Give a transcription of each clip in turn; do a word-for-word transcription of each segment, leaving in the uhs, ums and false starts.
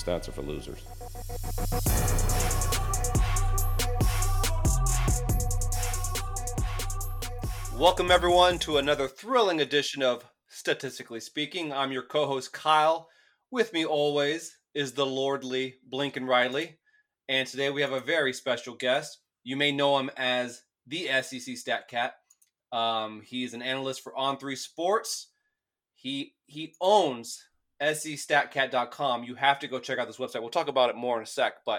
Stats are for losers. Welcome, everyone, to another thrilling edition of Statistically Speaking. I'm your co-host, Kyle. With me always is the lordly Blinken Riley. And today we have a very special guest. You may know him as the S E C Stat Cat. Um, he's an analyst for On three Sports. He he owns S E Stat Cat dot com. You have to go check out this website. We'll talk about it more in a sec, but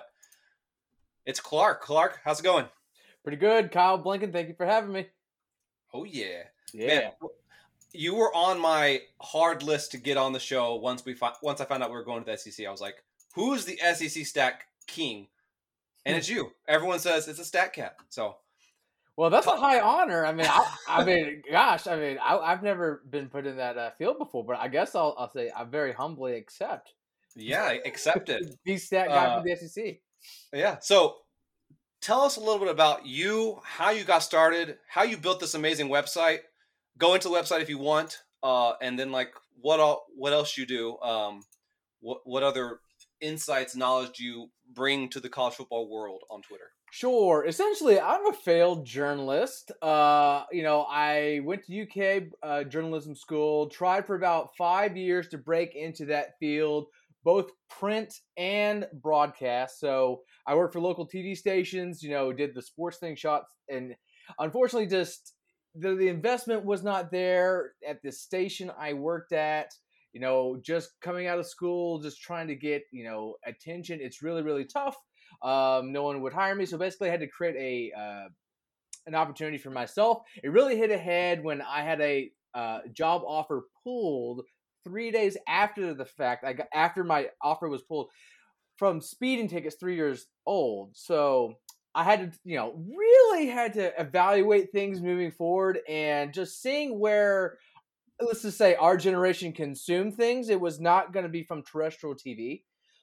it's Clark. Clark, how's it going? Pretty good, Kyle Blinken. Thank you for having me. Oh, yeah. Yeah. Man, you were on my hard list to get on the show once we fi- once I found out we were going to the S E C. I was like, who's the S E C Stat King? And it's you. Everyone says it's a Stat Cat. So, well, that's a high honor. I mean, I, I mean, gosh, I mean, I, I've never been put in that uh, field before, but I guess I'll, I'll say I very humbly accept. Yeah, accept it. The stat guy uh, for the S E C. Yeah. So, tell us a little bit about you, how you got started, how you built this amazing website. Go into the website if you want, uh, and then like what all, what else you do. Um, what what other insights, knowledge do you bring to the college football world on Twitter? Sure. Essentially, I'm a failed journalist. Uh, you know, I went to U K uh, journalism school, tried for about five years to break into that field, both print and broadcast. So I worked for local T V stations, you know, did the sports thing shots, and unfortunately just the, the investment was not there at the station I worked at. You know, just coming out of school, just trying to get, you know, attention. It's really, really tough. Um, no one would hire me. So basically I had to create a uh, an opportunity for myself. It really hit ahead when I had a uh, job offer pulled three days after the fact. I got, after my offer was pulled from speeding tickets three years old. So I had to, you know, really had to evaluate things moving forward and just seeing where, let's just say, our generation consumed things. It was not going to be from terrestrial T V.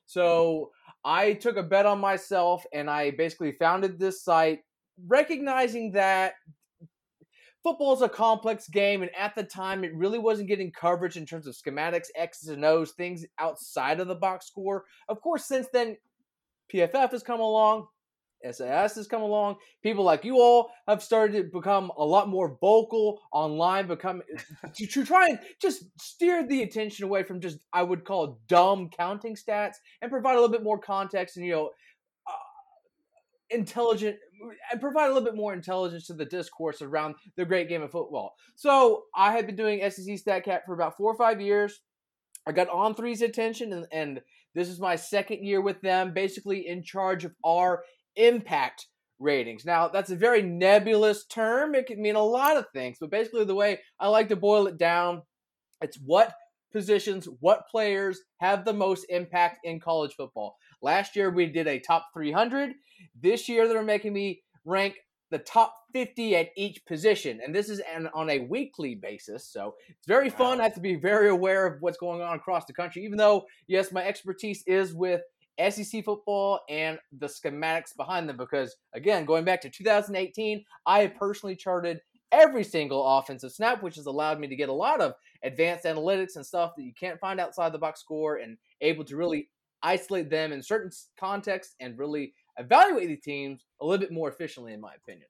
So I took a bet on myself and I basically founded this site, recognizing that football is a complex game, and at the time, it really wasn't getting coverage in terms of schematics, X's and O's, things outside of the box score. Of course, since then, P F F has come along, S A S has come along. People like you all have started to become a lot more vocal online, become to, to try and just steer the attention away from just, I would call, dumb counting stats and provide a little bit more context and, you know, uh, intelligent and provide a little bit more intelligence to the discourse around the great game of football. So I had been doing S E C StatCat for about four or five years. I got On three's attention, and, and this is my second year with them, basically in charge of our impact ratings. Now, that's a very nebulous term. It can mean a lot of things, but basically the way I like to boil it down, it's what positions, what players have the most impact in college football. Last year, we did a top three hundred. This year, they're making me rank the top fifty at each position, and this is an, on a weekly basis, so it's very fun. I have to be very aware of what's going on across the country, even though, yes, my expertise is with S E C football and the schematics behind them, because, again, going back to two thousand eighteen, I personally charted every single offensive snap, which has allowed me to get a lot of advanced analytics and stuff that you can't find outside the box score, and able to really isolate them in certain contexts and really evaluate the teams a little bit more efficiently, in my opinion.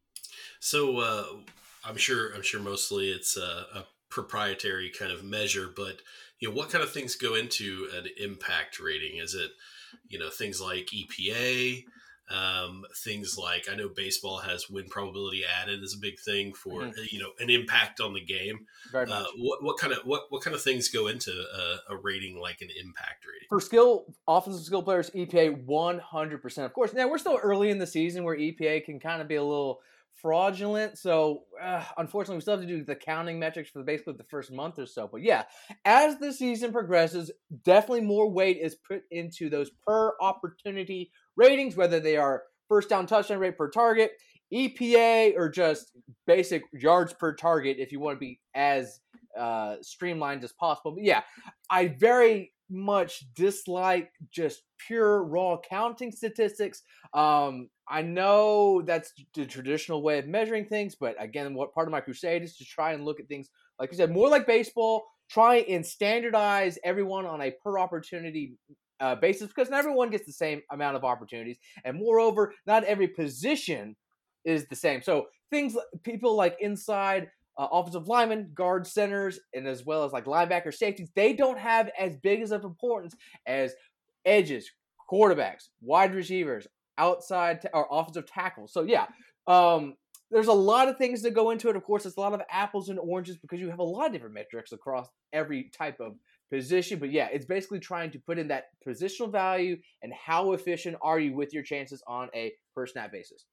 So uh, I'm sure I'm sure mostly it's a, a proprietary kind of measure, but you know, what kind of things go into an impact rating? Is it, you know, things like E P A, um, things like, I know baseball has win probability added as a big thing for mm-hmm. you know, an impact on the game. Very much. Uh, what what kind of what what kind of things go into a, a rating like an impact rating? For skill, offensive skill players, E P A one hundred percent. Of course, now we're still early in the season where E P A can kind of be a little fraudulent, so uh, unfortunately we still have to do the counting metrics for basically the first month or so. But yeah, as the season progresses, definitely more weight is put into those per opportunity ratings, whether they are first down touchdown rate per target, E P A, or just basic yards per target if you want to be as uh, streamlined as possible. But yeah, I very much dislike just pure raw counting statistics. Um, I know that's the traditional way of measuring things, but again, what part of my crusade is to try and look at things, like you said, more like baseball, try and standardize everyone on a per opportunity uh, basis, because not everyone gets the same amount of opportunities, and moreover, not every position is the same. So things people like inside uh, offensive linemen, guard, centers, and as well as like linebacker, safeties, they don't have as big as of importance as edges, quarterbacks, wide receivers, outside t- or offensive tackles. So yeah, um, there's a lot of things that go into it. Of course, it's a lot of apples and oranges because you have a lot of different metrics across every type of position. But yeah, it's basically trying to put in that positional value and how efficient are you with your chances on a per snap basis.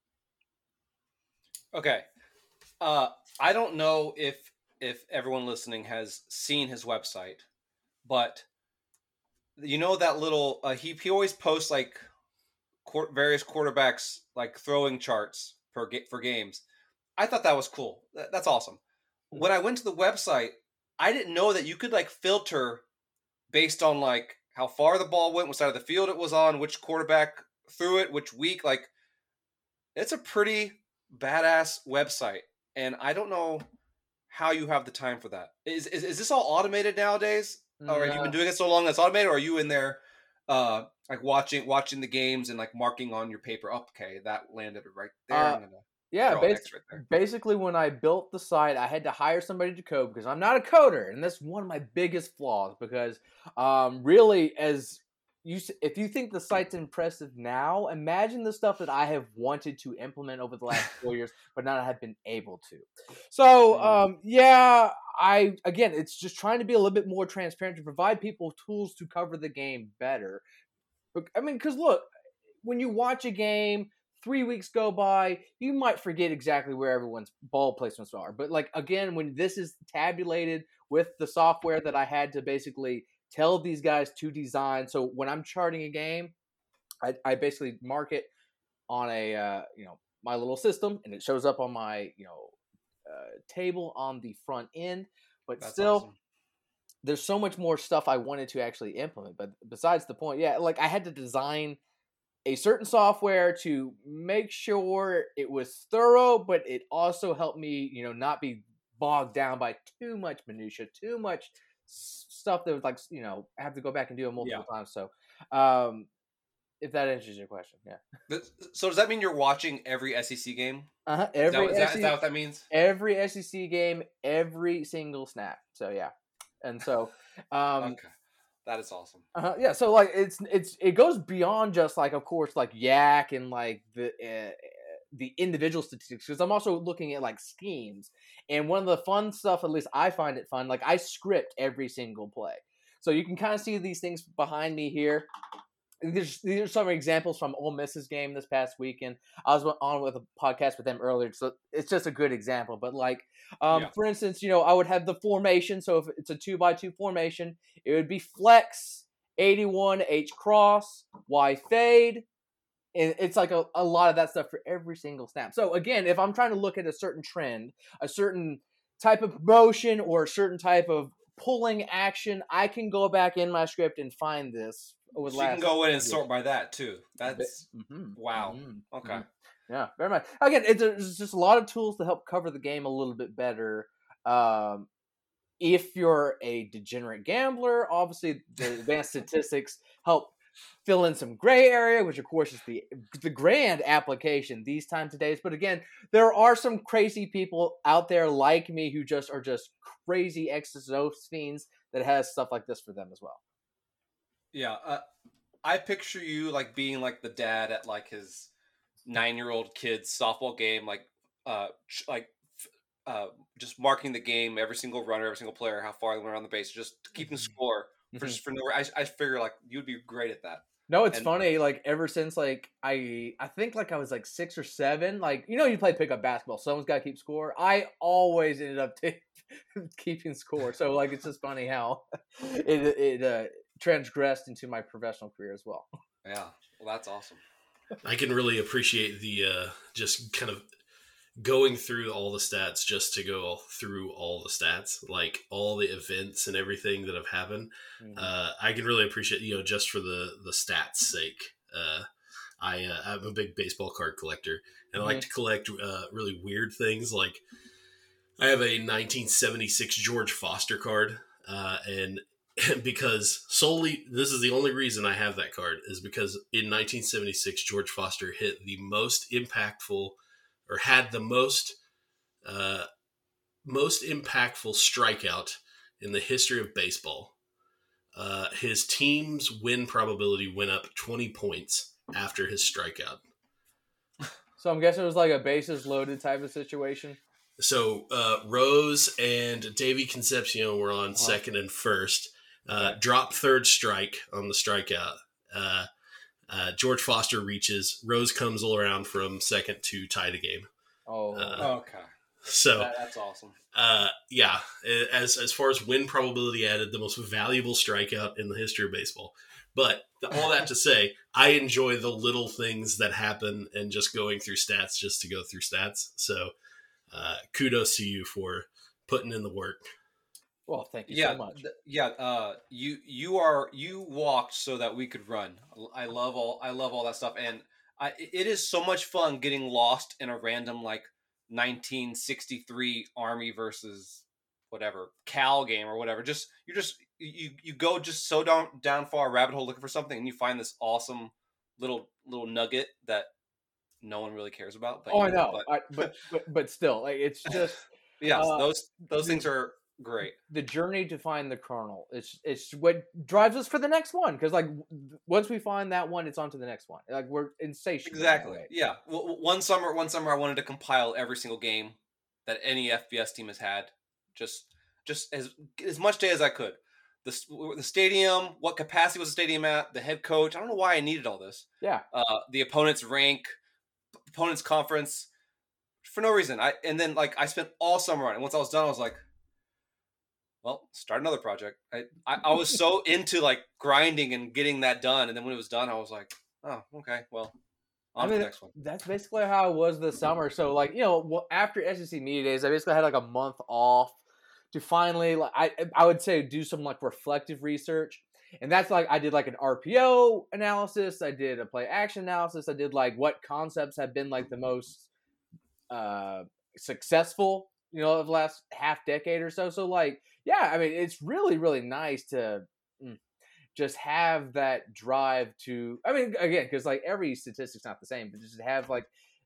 Okay. Uh, I don't know if if everyone listening has seen his website, but you know that little uh, he he always posts like qu- various quarterbacks like throwing charts per ga- for games. I thought that was cool. Th- that's awesome. When I went to the website, I didn't know that you could like filter based on like how far the ball went, what side of the field it was on, which quarterback threw it, which week. Like, it's a pretty badass website, and I don't know how you have the time for that. Is is, is this all automated nowadays? No. Or have you been doing it so long that's automated, or are you in there uh like watching watching the games and like marking on your paper? Oh, okay, that landed right there. Uh, I'm gonna Yeah, throw an bas- X right there. basically when I built the site, I had to hire somebody to code because I'm not a coder, and that's one of my biggest flaws. Because um, really, as you, s- if you think the site's impressive now, imagine the stuff that I have wanted to implement over the last four years, but not have been able to. So Mm. um, yeah, I again, it's just trying to be a little bit more transparent to provide people tools to cover the game better. Bec- I mean, because look, when you watch a game, three weeks go by, you might forget exactly where everyone's ball placements are. But like again, when this is tabulated with the software that I had to basically tell these guys to design, so when I'm charting a game, I, I basically mark it on a uh, you know my little system, and it shows up on my you know uh, table on the front end. But That's still, awesome. there's so much more stuff I wanted to actually implement. But besides the point, yeah, like I had to design a certain software to make sure it was thorough, but it also helped me, you know, not be bogged down by too much minutia, too much s- stuff that was like, you know, I have to go back and do it multiple Yeah. times. So, um, if that answers your question, yeah. Th- So does that mean you're watching every S E C game? Uh-huh. Is that, Every is, that, is S E C that what that means? every S E C game, every single snap. So yeah, and so um, Okay, that is awesome. Uh-huh, yeah, so like it's it's it goes beyond just like of course like yak and like the uh, the individual statistics, because I'm also looking at like schemes, and one of the fun stuff, at least I find it fun, like I script every single play, so you can kind of see these things behind me here. There's, these are some examples from Ole Miss's game this past weekend. I was on with a podcast with them earlier, so it's just a good example. But like, um, Yeah. for instance, you know, I would have the formation. So if it's a two by two formation, it would be flex, eighty-one, H cross, Y fade. And it's like a, a lot of that stuff for every single snap. So again, if I'm trying to look at a certain trend, a certain type of motion, or a certain type of pulling action, I can go back in my script and find this. Over the So you can last go in and years. sort by that too. That's Mhm, wow. mhm, Okay. mhm. Yeah, very much. Again, it's, it's just a lot of tools to help cover the game a little bit better. Um, if you're a degenerate gambler, obviously the advanced statistics help fill in some gray area, which of course is the the grand application these times days. But again, there are some crazy people out there like me who just are just crazy X's and O's fiends that has stuff like this for them as well. Yeah. Uh, I picture you like being like the dad at like his nine-year-old kid's softball game, like uh, ch- like f- uh, just marking the game, every single runner, every single player, how far they went around the base, just keeping Mhm. score for Mhm. just for no. I I figure like you'd be great at that. No, it's And funny. Like ever since like I, I think like I was like six or seven. Like you know, you play pickup basketball. Someone's got to keep score. I always ended up t- keeping score. So like it's just funny how it it uh, transgressed into my professional career as well. yeah, well, that's awesome. I can really appreciate the uh, just kind of going through all the stats just to go through all the stats, like all the events and everything that have happened. Mhm. Uh, I can really appreciate, you know, just for the the stats sake. Uh, I uh, I'm a big baseball card collector, and I like to collect uh, really weird things. Like I have a nineteen seventy-six George Foster card uh, and because solely this is the only reason I have that card is because in nineteen seventy-six George Foster hit the most impactful or had the most uh, most impactful strikeout in the history of baseball. Uh, his team's win probability went up twenty points after his strikeout. So I'm guessing it was like a bases loaded type of situation. So uh, Rose and Davey Concepcion were on uh-huh. second and first. Uh, okay. Drop third strike on the strikeout. Uh, uh, George Foster reaches. Rose comes all around from second to tie the game. Oh, uh, okay. So that, that's awesome. Uh, yeah, as as far as win probability added, the most valuable strikeout in the history of baseball. But all that to say, I enjoy the little things that happen and just going through stats just to go through stats. So uh, kudos to you for putting in the work. Well, thank you yeah, so much. Th- yeah, uh, you you are you walked so that we could run. I love all I love all that stuff, and I, it is so much fun getting lost in a random like nineteen sixty-three Army versus whatever Cal game or whatever. Just you just you you go just so down down far rabbit hole looking for something, and you find this awesome little little nugget that no one really cares about. But oh, I know, but, I, but but but still, like it's just yeah, uh, those those things are great. The journey to find the kernel, it's it's what drives us for the next one, because like once we find that one, it's on to the next one. Like we're insatiable. Exactly. Yeah. Well, one summer, one summer, I wanted to compile every single game that any F B S team has had, just just as as much day as I could. The the stadium, what capacity was the stadium at? The head coach. I don't know why I needed all this. Yeah. Uh, the opponent's rank, opponent's conference, for no reason. I and then like I spent all summer on it. And once I was done, I was like, well, start another project. I, I, I was so into like grinding and getting that done. And then when it was done, I was like, oh, okay, well, on I mean, to the next one. That's basically how it was this summer. So like, you know, after S E C Media Days, I basically had like a month off to finally, like, I, I would say do some like reflective research. And that's like, I did like an R P O analysis. I did a play action analysis. I did like what concepts have been like the most uh, successful, you know, of the last half decade or so. So like, yeah, I mean, it's really, really nice to mm, just have that drive to, I mean, again, because like every statistic's not the same, but just to have like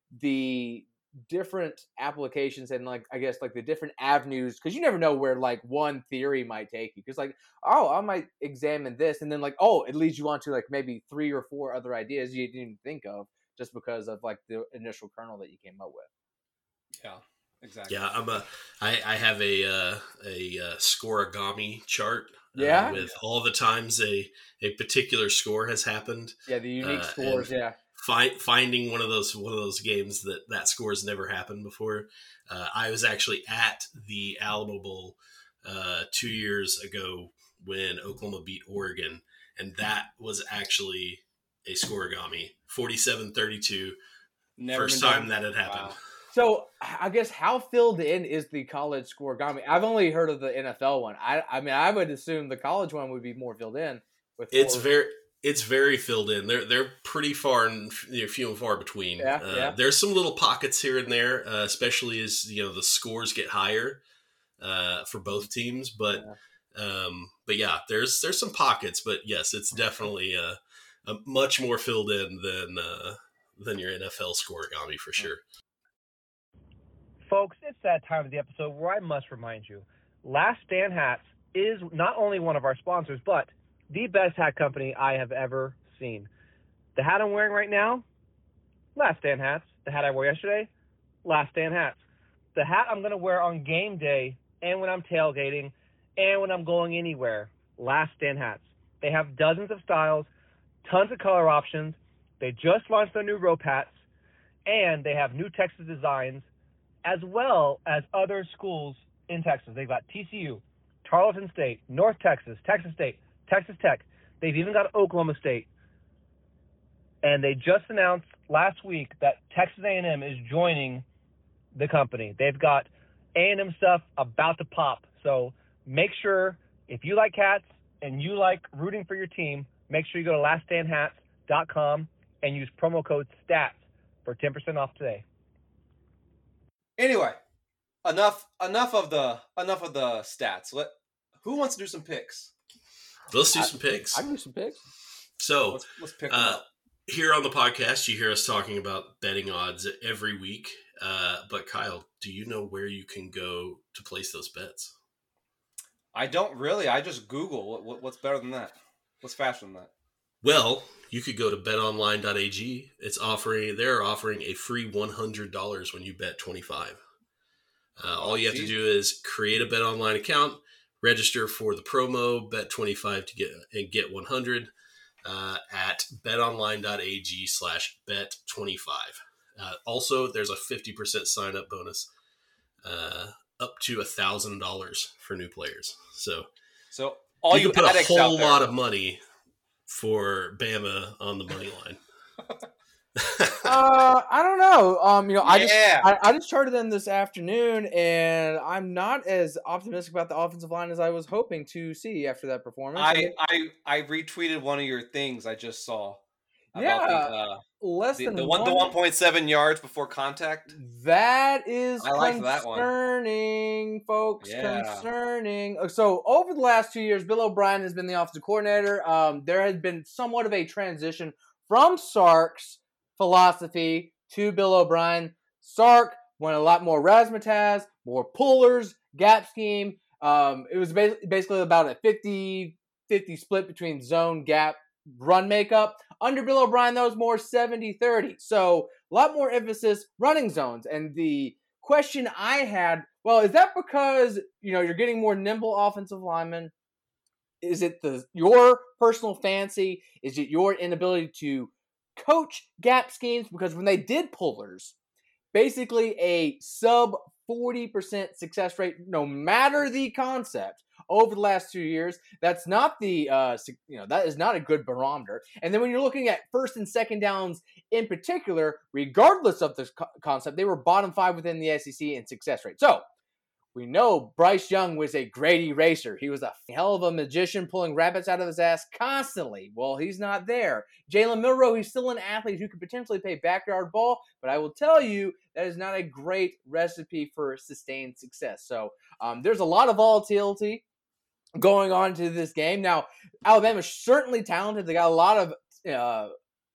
the different applications and like, I guess like the different avenues, because you never know where like one theory might take you. Because like, oh, I might examine this, and then like, oh, it leads you on to like maybe three or four other ideas you didn't even think of just because of like the initial kernel that you came up with. Yeah. Exactly. Yeah, I'm a. I, I have a uh, a uh, scoreagami chart. Yeah, uh, with all the times a a particular score has happened. Yeah, the unique uh, scores. Yeah, fi- finding one of those one of those games that that score has never happened before. Uh, I was actually at the Alamo Bowl uh, two years ago when Oklahoma beat Oregon, and that was actually a scoreagami, forty-seven thirty-two. First time that had happened. Wow. So I guess how filled in is the college scoregami? I've only heard of the N F L one. I I mean I would assume the college one would be more filled in. With it's four. very it's very filled in. They're they're pretty far and you know, few and far between. Yeah, uh, yeah. There's some little pockets here and there, uh, especially as you know the scores get higher uh, for both teams. But yeah. Um, but yeah, there's there's some pockets. But yes, it's definitely a, a much more filled in than uh, than your N F L scoregami for sure. Folks, it's that time of the episode where I must remind you, Last Stand Hats is not only one of our sponsors, but the best hat company I have ever seen. The hat I'm wearing right now, Last Stand Hats. The hat I wore yesterday, Last Stand Hats. The hat I'm going to wear on game day and when I'm tailgating and when I'm going anywhere, Last Stand Hats. They have dozens of styles, tons of color options. They just launched their new rope hats, and they have new Texas designs, as well as other schools in Texas. They've got T C U, Tarleton State, North Texas, Texas State, Texas Tech. They've even got Oklahoma State. And they just announced last week that Texas A and M is joining the company. They've got A and M stuff about to pop. So make sure, if you like hats and you like rooting for your team, make sure you go to last stand hats dot com and use promo code STATS for ten percent off today. Anyway, enough enough of the enough of the stats. Let Who wants to do some picks? Let's do I, some picks. I can do some picks. So let's, let's pick them uh, up. Here on the podcast, you hear us talking about betting odds every week. Uh, but Kyle, do you know where you can go to place those bets? I don't really. I just Google. What, what, what's better than that? What's faster than that? Well, you could go to bet online dot a g. It's offering. They're offering a free one hundred dollars when you bet twenty-five. Uh, all you have to do is create a BetOnline account, register for the promo bet twenty-five to get and get one hundred uh, at bet online dot a g slash bet twenty-five. Uh, also, there's a fifty percent sign up bonus, uh, up to a thousand dollars for new players. So, so all you you can put a addicts out whole there, lot of money for Bama on the money line. uh, I don't know. Um, you know, I just Yeah. I, I just charted them this afternoon, and I'm not as optimistic about the offensive line as I was hoping to see after that performance. I, I I retweeted one of your things I just saw about Yeah, the, uh, less the, than the one the one point seven yards before contact. That is I like that one. concerning, folks. Yeah. Concerning. Uh, So over the last two years, Bill O'Brien has been the offensive coordinator. Um, there has been somewhat of a transition from Sark's philosophy to Bill O'Brien. Sark went a lot more razzmatazz, more pullers, gap scheme. Um, it was ba- basically about a fifty fifty split between zone, gap, run makeup. Under Bill O'Brien, that was more seventy thirty. So a lot more emphasis running zones. And the question I had, well, is that because, you know, you're getting more nimble offensive linemen? Is it the your personal fancy? Is it your inability to coach gap schemes? Because when they did pullers, basically a sub forty percent success rate, no matter the concept, over the last two years. That's not the, uh, you know, that is not a good barometer. And then when you're looking at first and second downs in particular, regardless of the co- concept, they were bottom five within the S E C in success rate. So we know Bryce Young was a great eraser. He was a hell of a magician pulling rabbits out of his ass constantly. Well, he's not there. Jalen Milroe, he's still an athlete who could potentially play backyard ball, but I will tell you that is not a great recipe for sustained success. So um, there's a lot of volatility going on to this game. Now, Alabama's certainly talented. They got a lot of uh,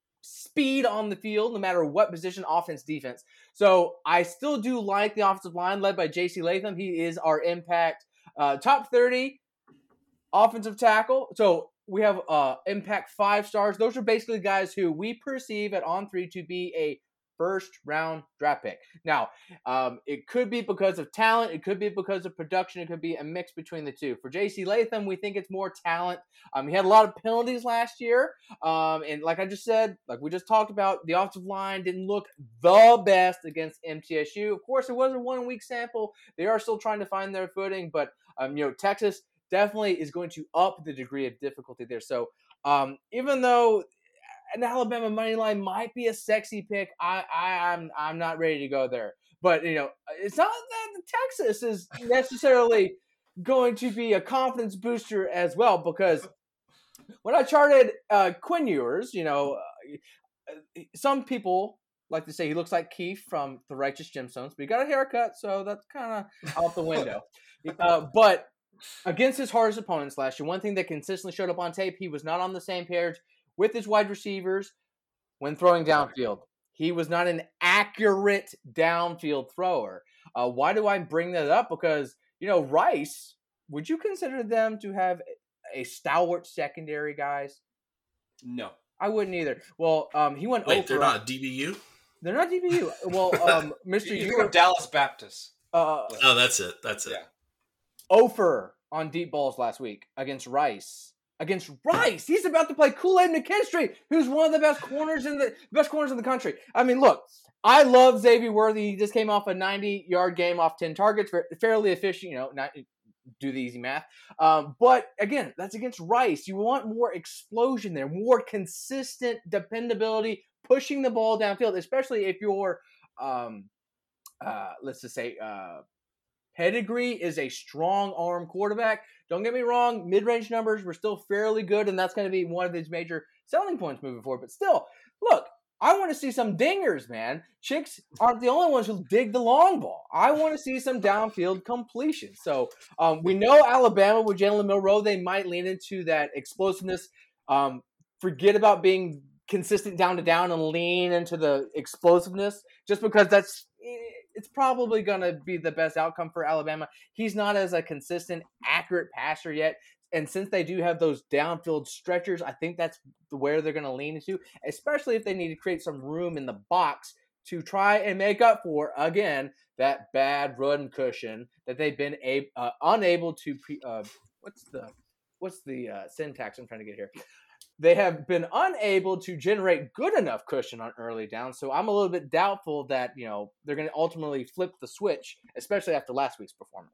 speed on the field, no matter what position, offense, defense. So I still do like the offensive line led by J C Latham. He is our impact uh, top thirty offensive tackle. So we have uh, impact five stars. Those are basically guys who we perceive at On three to be a first round draft pick. Now, um, it could be because of talent. It could be because of production. It could be a mix between the two. For J C Latham, we think it's more talent. Um, he had a lot of penalties last year. Um, and like I just said, like we just talked about, the offensive line didn't look the best against M T S U. Of course, it was a one week sample. They are still trying to find their footing, but um, you know, Texas definitely is going to up the degree of difficulty there. So um, even though an Alabama money line might be a sexy pick, I, I I'm I'm not ready to go there. But you know, it's not that Texas is necessarily going to be a confidence booster as well, because when I charted uh, Quinn Ewers, you know, uh, some people like to say he looks like Keith from The Righteous Gemstones, but he got a haircut, so that's kind of out the window. uh, but against his hardest opponents last year, one thing that consistently showed up on tape, he was not on the same page with his wide receivers when throwing downfield. He was not an accurate downfield thrower. Uh, why do I bring that up? Because, you know, Rice, would you consider them to have a stalwart secondary, guys? No. I wouldn't either. Well, um, he went Wait, over. they're not D B U? They're not D B U. Well, um, Mister He's Ewers, from Dallas Baptist. uh, Oh, that's it. That's it. Yeah. Ofer on deep balls last week against Rice. Against Rice, he's about to play Kool-Aid McKinstry, who's one of the best corners in the best corners in the country. I mean, look, I love Xavier Worthy. He just came off a ninety-yard game off ten targets, fairly efficient. You know, not do the easy math. Um, but again, that's against Rice. You want more explosion there, more consistent dependability, pushing the ball downfield, especially if you're, um, uh, let's just say, uh, pedigree is a strong arm quarterback. Don't get me wrong, mid-range numbers were still fairly good, and that's going to be one of his major selling points moving forward. But still, look, I want to see some dingers, man. Chicks aren't the only ones who dig the long ball. I want to see some downfield completion. So um, we know Alabama with Jalen Milroe, they might lean into that explosiveness. Um, forget about being consistent down to down and lean into the explosiveness, just because that's it's probably going to be the best outcome for Alabama. He's not as a consistent, accurate passer yet. And since they do have those downfield stretchers, I think that's where they're going to lean into, especially if they need to create some room in the box to try and make up for, again, that bad run cushion that they've been a, uh, unable to pre, uh, what's the what's the uh, syntax I'm trying to get here? They have been unable to generate good enough cushion on early down. So I'm a little bit doubtful that, you know, they're going to ultimately flip the switch, especially after last week's performance.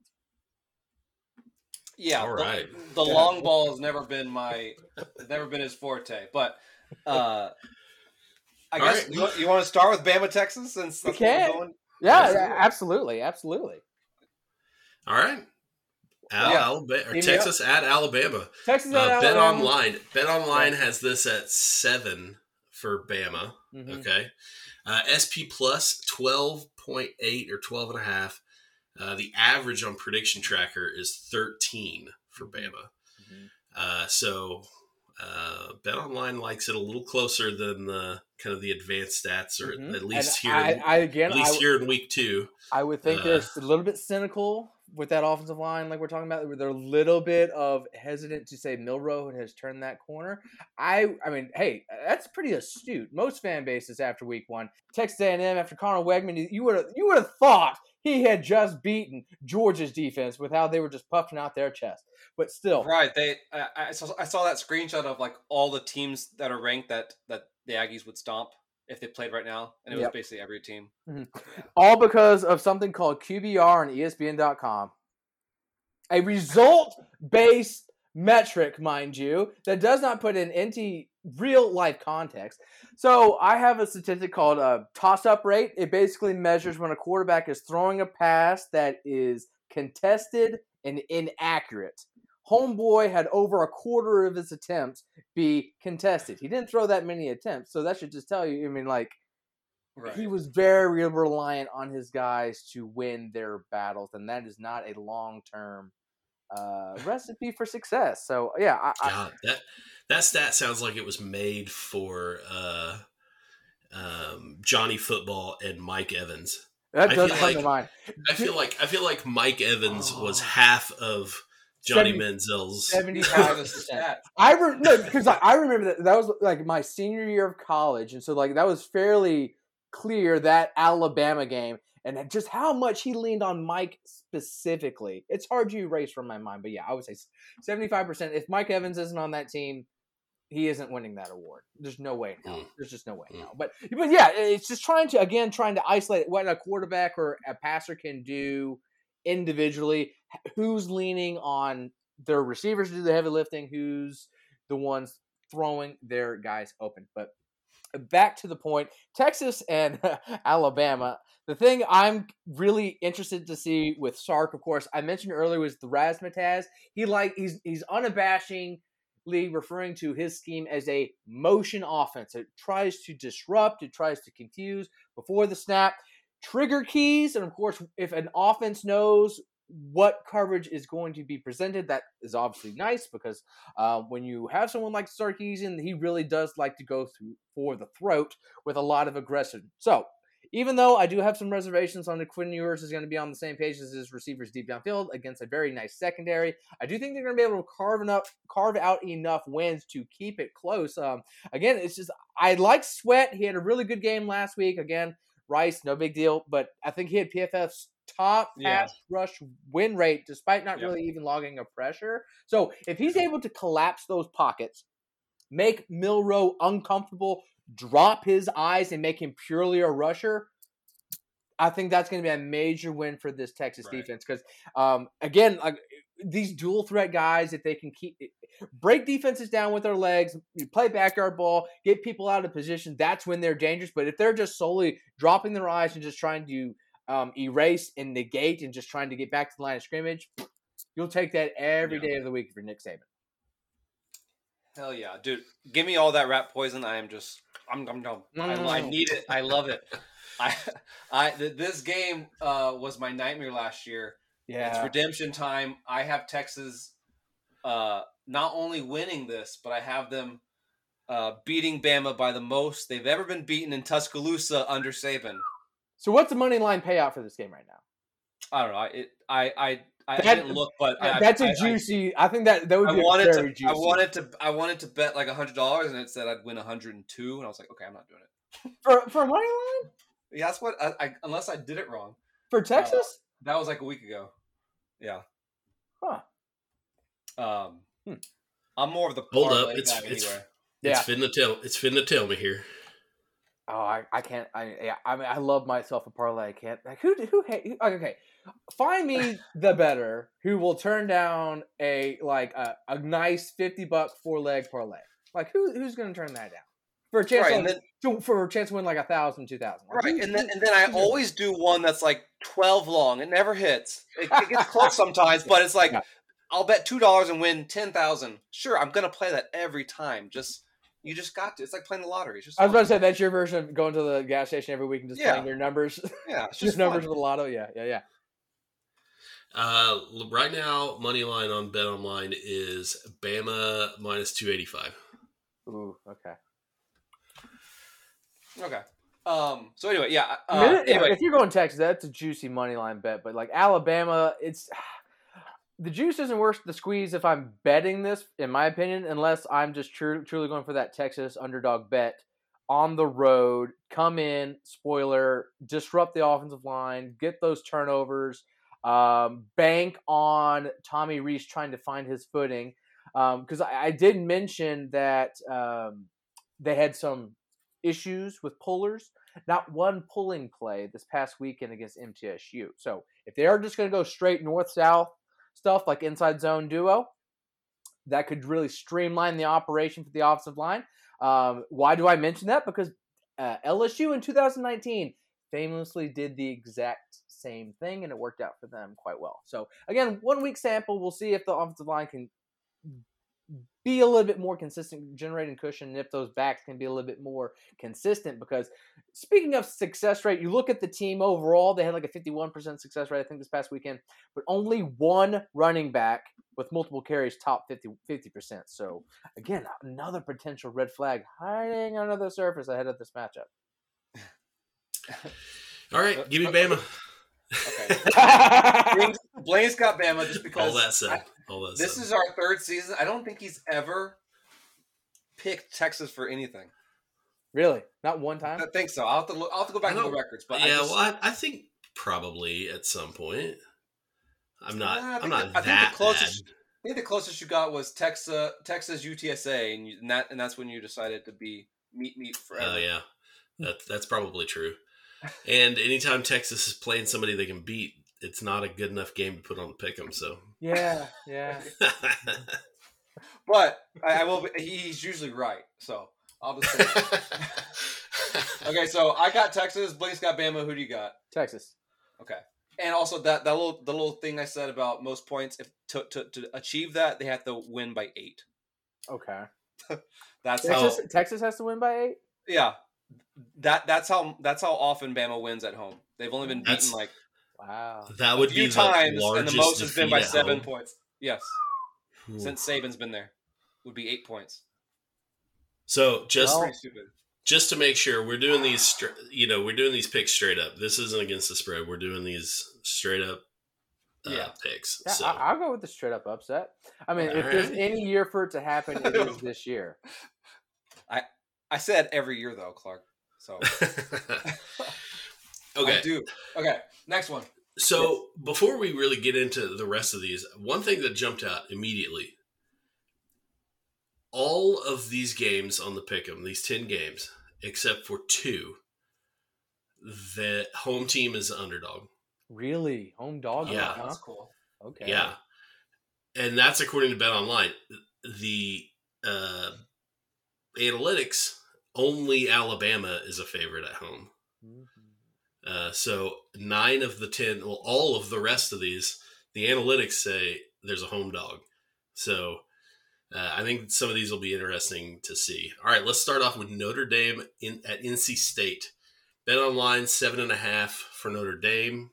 Yeah, all right. The, the long ball has never been my, never been his forte. But uh, I all guess right. you, you want to start with Bama, Texas, since that's we where can. we're going? Yeah, yeah, absolutely, absolutely. All right. Al- Yeah. Alabama, or Give me Texas at Alabama. Texas Uh, at Bet Alabama. Online. Bet Online has this at seven for Bama. Mhm. Okay. Uh, S P Plus twelve point eight or twelve and a half. Uh, the average on Prediction Tracker is thirteen for Bama. Mhm. Uh, so uh, Bet Online likes it a little closer than the kind of the advanced stats, or Mhm. at least And here, I, in, I again, at least I, here in week two. I would think Uh, they're a little bit cynical with that offensive line, like we're talking about. They're a little bit of hesitant to say Milroe has turned that corner. I, I mean, hey, that's pretty astute. Most fan bases after week one, Texas A and M after Connor Wegman, you would have, you would have thought he had just beaten Georgia's defense with how they were just puffing out their chest. But still, Right. They. I, I saw. I saw that screenshot of like all the teams that are ranked that that the Aggies would stomp if they played right now, and it was Yep. basically every team. all because of something called Q B R and E S P N dot com. A result-based metric, mind you, that does not put in any real-life context. So I have a statistic called a toss-up rate. It basically measures when a quarterback is throwing a pass that is contested and inaccurate. Homeboy had over a quarter of his attempts be contested. He didn't throw that many attempts, so that should just tell you, I mean, like, Right. he was very reliant on his guys to win their battles, and that is not a long-term uh, recipe for success. So, yeah. I, I, God, that that stat sounds like it was made for uh, um, Johnny Football and Mike Evans. that I does feel come like- to mind. I feel like I feel like Mike Evans was Oh. half of Johnny Seventy- Manziel's. seventy-five This is percent. that. I re- no, because I, I remember that that was like my senior year of college, and so like that was fairly clear, that Alabama game, and just how much he leaned on Mike specifically. It's hard to erase from my mind, but yeah, I would say seventy-five percent. If Mike Evans isn't on that team, he isn't winning that award. There's no way in hell. Mm. There's just no way in Mm. hell. But but yeah, it's just trying to again trying to isolate what a quarterback or a passer can do individually. Who's leaning on their receivers to do the heavy lifting? Who's the ones throwing their guys open? But back to the point, Texas and Alabama. The thing I'm really interested to see with Sark, of course, I mentioned earlier, was the razzmatazz. He like he's he's unabashingly referring to his scheme as a motion offense. It tries to disrupt, it tries to confuse before the snap. Trigger keys, and of course, if an offense knows what coverage is going to be presented, that is obviously nice, because uh, when you have someone like Sarkisian, he really does like to go through for the throat with a lot of aggression. So even though I do have some reservations on the Quinn Ewers is going to be on the same page as his receivers deep downfield against a very nice secondary, I do think they're going to be able to carve enough, carve out enough wins to keep it close. Um, again, it's just I like Sweat. He had a really good game last week. Again, Rice, no big deal, but I think he had P F F's top Yeah. pass rush win rate despite not Yep. really even logging a pressure. So if he's able to collapse those pockets, make Milroe uncomfortable, drop his eyes, and make him purely a rusher, I think that's going to be a major win for this Texas Right. defense. Because um, again, like these dual threat guys, if they can keep break defenses down with their legs, you play backyard ball, get people out of position, that's when they're dangerous. But if they're just solely dropping their eyes and just trying to um, erase and negate and just trying to get back to the line of scrimmage, you'll take that every Yeah. day of the week if you're Nick Saban. Hell yeah, dude! Give me all that rat poison. I am just I'm, I'm, I'm, I, I need it. I love it. I, I, th- this game uh, was my nightmare last year. Yeah. It's redemption time. I have Texas uh, not only winning this, but I have them uh, beating Bama by the most they've ever been beaten in Tuscaloosa under Saban. So what's the money line payout for this game right now? I don't know. It, I, I, I That- didn't look, but I, That's a I- I- juicy. I, think that that would I be wanted very to. juicy. I wanted to. I wanted to bet like a hundred dollars, and it said I'd win a hundred and two, and I was like, okay, I'm not doing it. for for money line Yeah, that's what. I, I unless I did it wrong. for Texas. That was like a week ago. Yeah. Huh. Um. Hmm. I'm more of the Hold parlay up, it's guy it's anyway. it's Yeah. finna tell it's finna tell me here. Oh, I, I can't. I yeah. I mean, I love myself a parlay. I can't. Like, who who hate? Who, okay, find me the better who will turn down a like a, a nice fifty buck four leg parlay. Like who who's going to turn that down for a chance Right, to, and then, to for a chance to win like a thousand, two thousand. Like, right, who- and then who- and then I who's doing always do one that's like twelve long. It never hits. It, it gets close sometimes, but it's like Yeah. I'll bet two dollars and win ten thousand. Sure, I'm gonna play that every time. Just you just got to. It's like playing the lottery. It's just I was fun. about to say that's your version of going to the gas station every week and just Yeah. playing your numbers, yeah, it's just just numbers fun. with the lotto. Yeah, yeah, yeah. Uh, right now, money line on BetOnline is Bama minus two eighty five. Ooh, okay. Okay. Um. So anyway, yeah. I mean, Uh, yeah, anyway, if you're going Texas, that's a juicy money line bet. But like Alabama, it's the juice isn't worth the squeeze if I'm betting this, in my opinion, unless I'm just tru- truly going for that Texas underdog bet on the road. Come in, spoiler, disrupt the offensive line, get those turnovers, um, bank on Tommy Rees trying to find his footing. Because I, I did mention that um, they had some issues with pullers. Not one pulling play this past weekend against M T S U. So if they are just going to go straight north-south stuff like inside zone duo, that could really streamline the operation for the offensive line. Um, why do I mention that? Because uh, L S U in two thousand nineteen famously did the exact same thing, and it worked out for them quite well. So again, one week sample. We'll see if the offensive line can be a little bit more consistent generating cushion, and if those backs can be a little bit more consistent. Because speaking of success rate, you look at the team overall, they had like a fifty-one percent success rate, I think, this past weekend, but only one running back with multiple carries top fifty percent. So again, another potential red flag hiding under the surface ahead of this matchup. All right, give me Bama. okay. Blaine- Blaine's got Bama just because. All that said, I- all that this said. is our third season. I don't think he's ever picked Texas for anything. Really? Not one time? I think so. I'll have to look, I'll have to go back I to the don't- records. But yeah, I just, well, I, I think probably at some point. I'm not. Nah, I I'm think not the- I think the that closest- bad. I think the closest you got was Texas, Texas U T S A, and, you, and that and that's when you decided to be meat meat forever. Oh yeah, that that's probably true. And anytime Texas is playing somebody they can beat, it's not a good enough game to put on the pick'em. So, Yeah, yeah. But I, I will. Be, he's usually right, so I'll just say. Okay, so I got Texas. Blake's got Bama. Who do you got? Texas. Okay, and also that that little the little thing I said about most points. If to to, to achieve that, they have to win by eight. Okay. That's how. Texas, Texas has to win by eight? Yeah, that that's how that's how often Bama wins at home. They've only been beaten That's- like Wow. that a would few be times, the largest and the most has been by defeat at seven home. points. Yes, Ooh. since Saban's been there, would be eight points. So just Well, Pretty stupid. just to make sure we're doing these, stra- you know, we're doing these picks straight up. This isn't against the spread. We're doing these straight up uh, Yeah. picks. Yeah, so I, I'll go with the straight up upset. I mean, if All there's right. any year for it to happen, it is this year. I said every year though, Clark. So okay. I do. Okay, next one. So before we really get into the rest of these, one thing that jumped out immediately, all of these games on the pick'em, these ten games, except for two, the home team is the underdog. Really? Home dog? Yeah. Huh? That's cool. Okay. Yeah. And that's according to BetOnline. The uh, analytics, only Alabama is a favorite at home. Mhm. Uh, so nine of the ten, well, all of the rest of these, the analytics say there's a home dog. So Uh, I think some of these will be interesting to see. All right, let's start off with Notre Dame in, at N C State. Bet online seven and a half for Notre Dame.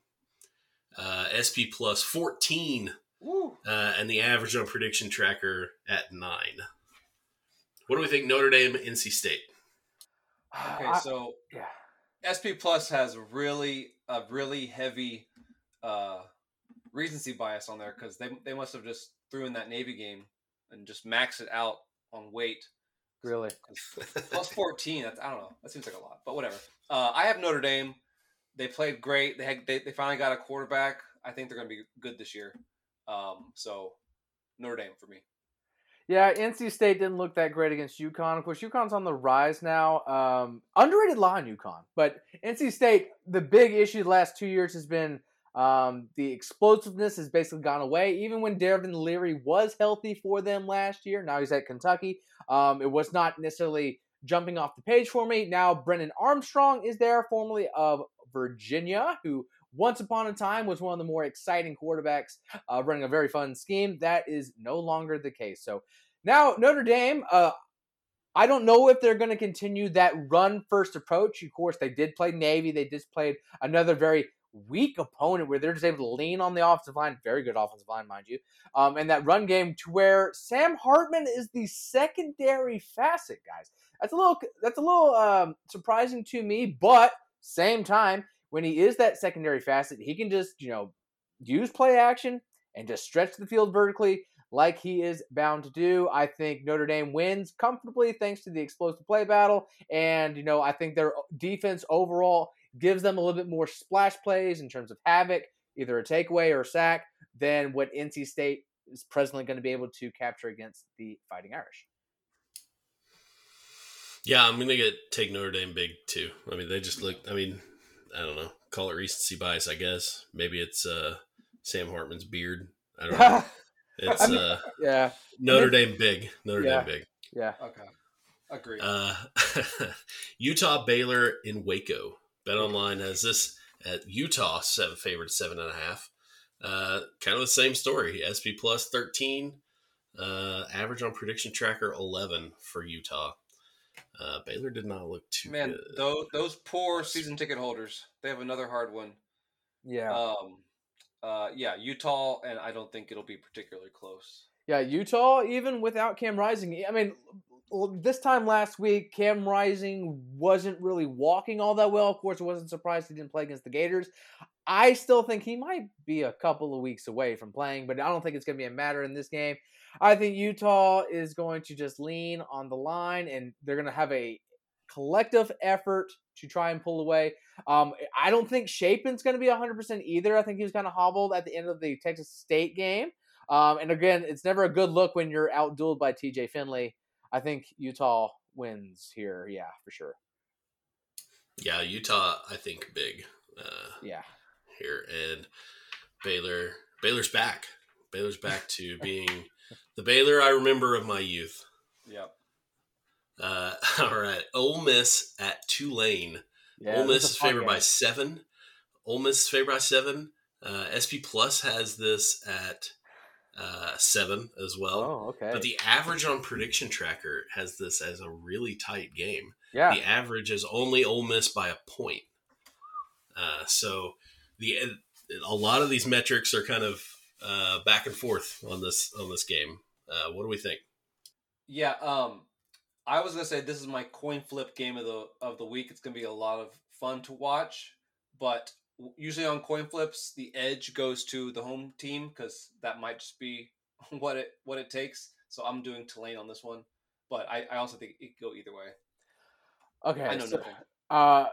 Uh, S P plus fourteen, uh, and the average on prediction tracker at nine. What do we think Notre Dame, N C State? Okay, so I, yeah. S P plus has really a really heavy uh, recency bias on there because they they must have just threw in that Navy game and just maxed it out on weight. Really? Plus fourteen. That's, I don't know. That seems like a lot, but whatever. Uh, I have Notre Dame. They played great. They, had, they they finally got a quarterback. I think they're going to be good this year. Um, so Notre Dame for me. Yeah, N C State didn't look that great against UConn. Of course, UConn's on the rise now. Um, underrated line, UConn. But N C State, the big issue the last two years has been um, the explosiveness has basically gone away. Even when Devin Leary was healthy for them last year, now he's at Kentucky. Um, it was not necessarily jumping off the page for me. Now Brennan Armstrong is there, formerly of Virginia, who once upon a time was one of the more exciting quarterbacks uh, running a very fun scheme. That is no longer the case. So now Notre Dame, uh, I don't know if they're going to continue that run-first approach. Of course, they did play Navy. They just played another very weak opponent where they're just able to lean on the offensive line. Very good offensive line, mind you. Um, and that run game to where Sam Hartman is the secondary facet, guys. That's a little, that's a little um, surprising to me, but same time, when he is that secondary facet, he can just, you know, use play action and just stretch the field vertically like he is bound to do. I think Notre Dame wins comfortably thanks to the explosive play battle. And, you know, I think their defense overall gives them a little bit more splash plays in terms of havoc, either a takeaway or a sack, than what N C State is presently going to be able to capture against the Fighting Irish. Yeah, I'm going to get take Notre Dame big too. I mean, they just look, I mean, I don't know, call it recency bias, I guess. Maybe it's uh, Sam Hartman's beard. I don't know. It's I mean, uh, yeah. Notre I mean, Dame big. Notre yeah. Dame big. Yeah. Okay. Agreed. Uh, Utah Baylor in Waco. Bet Online has this at Utah seven favorite seven and a half. Uh, kind of the same story. S P plus thirteen. Uh, average on prediction tracker eleven for Utah. Uh, Baylor did not look too Man, good. those those poor season ticket holders. They have another hard one. Yeah. Um. Uh. Yeah. Utah, and I don't think it'll be particularly close. Yeah, Utah, even without Cam Rising. I mean, this time last week, Cam Rising wasn't really walking all that well. Of course, I wasn't surprised he didn't play against the Gators. I still think he might be a couple of weeks away from playing, but I don't think it's going to be a matter in this game. I think Utah is going to just lean on the line, and they're going to have a collective effort to try and pull away. Um, I don't think Shapen's going to be one hundred percent either. I think he was kind of hobbled at the end of the Texas State game. Um, and again, it's never a good look when you're outdueled by T J Finley. I think Utah wins here. Yeah, for sure. Yeah, Utah, I think big. Uh, yeah. Here and Baylor. Baylor's back. Baylor's back to being the Baylor I remember of my youth. Yep. Uh, all right. Ole Miss at Tulane. Yeah, Ole Miss is favored game. by seven. Ole Miss is favored by seven. Uh, S P Plus has this at uh, seven as well. Oh, okay. But the average on Prediction Tracker has this as a really tight game. Yeah. The average is only Ole Miss by a point. Uh, so the a lot of these metrics are kind of uh, back and forth on this on this game. Uh, what do we think? Yeah. Um. I was gonna say this is my coin flip game of the of the week. It's gonna be a lot of fun to watch, but usually on coin flips, the edge goes to the home team because that might just be what it what it takes. So I'm doing Tulane on this one, but I, I also think it could go either way. Okay, I know so, nothing. Uh,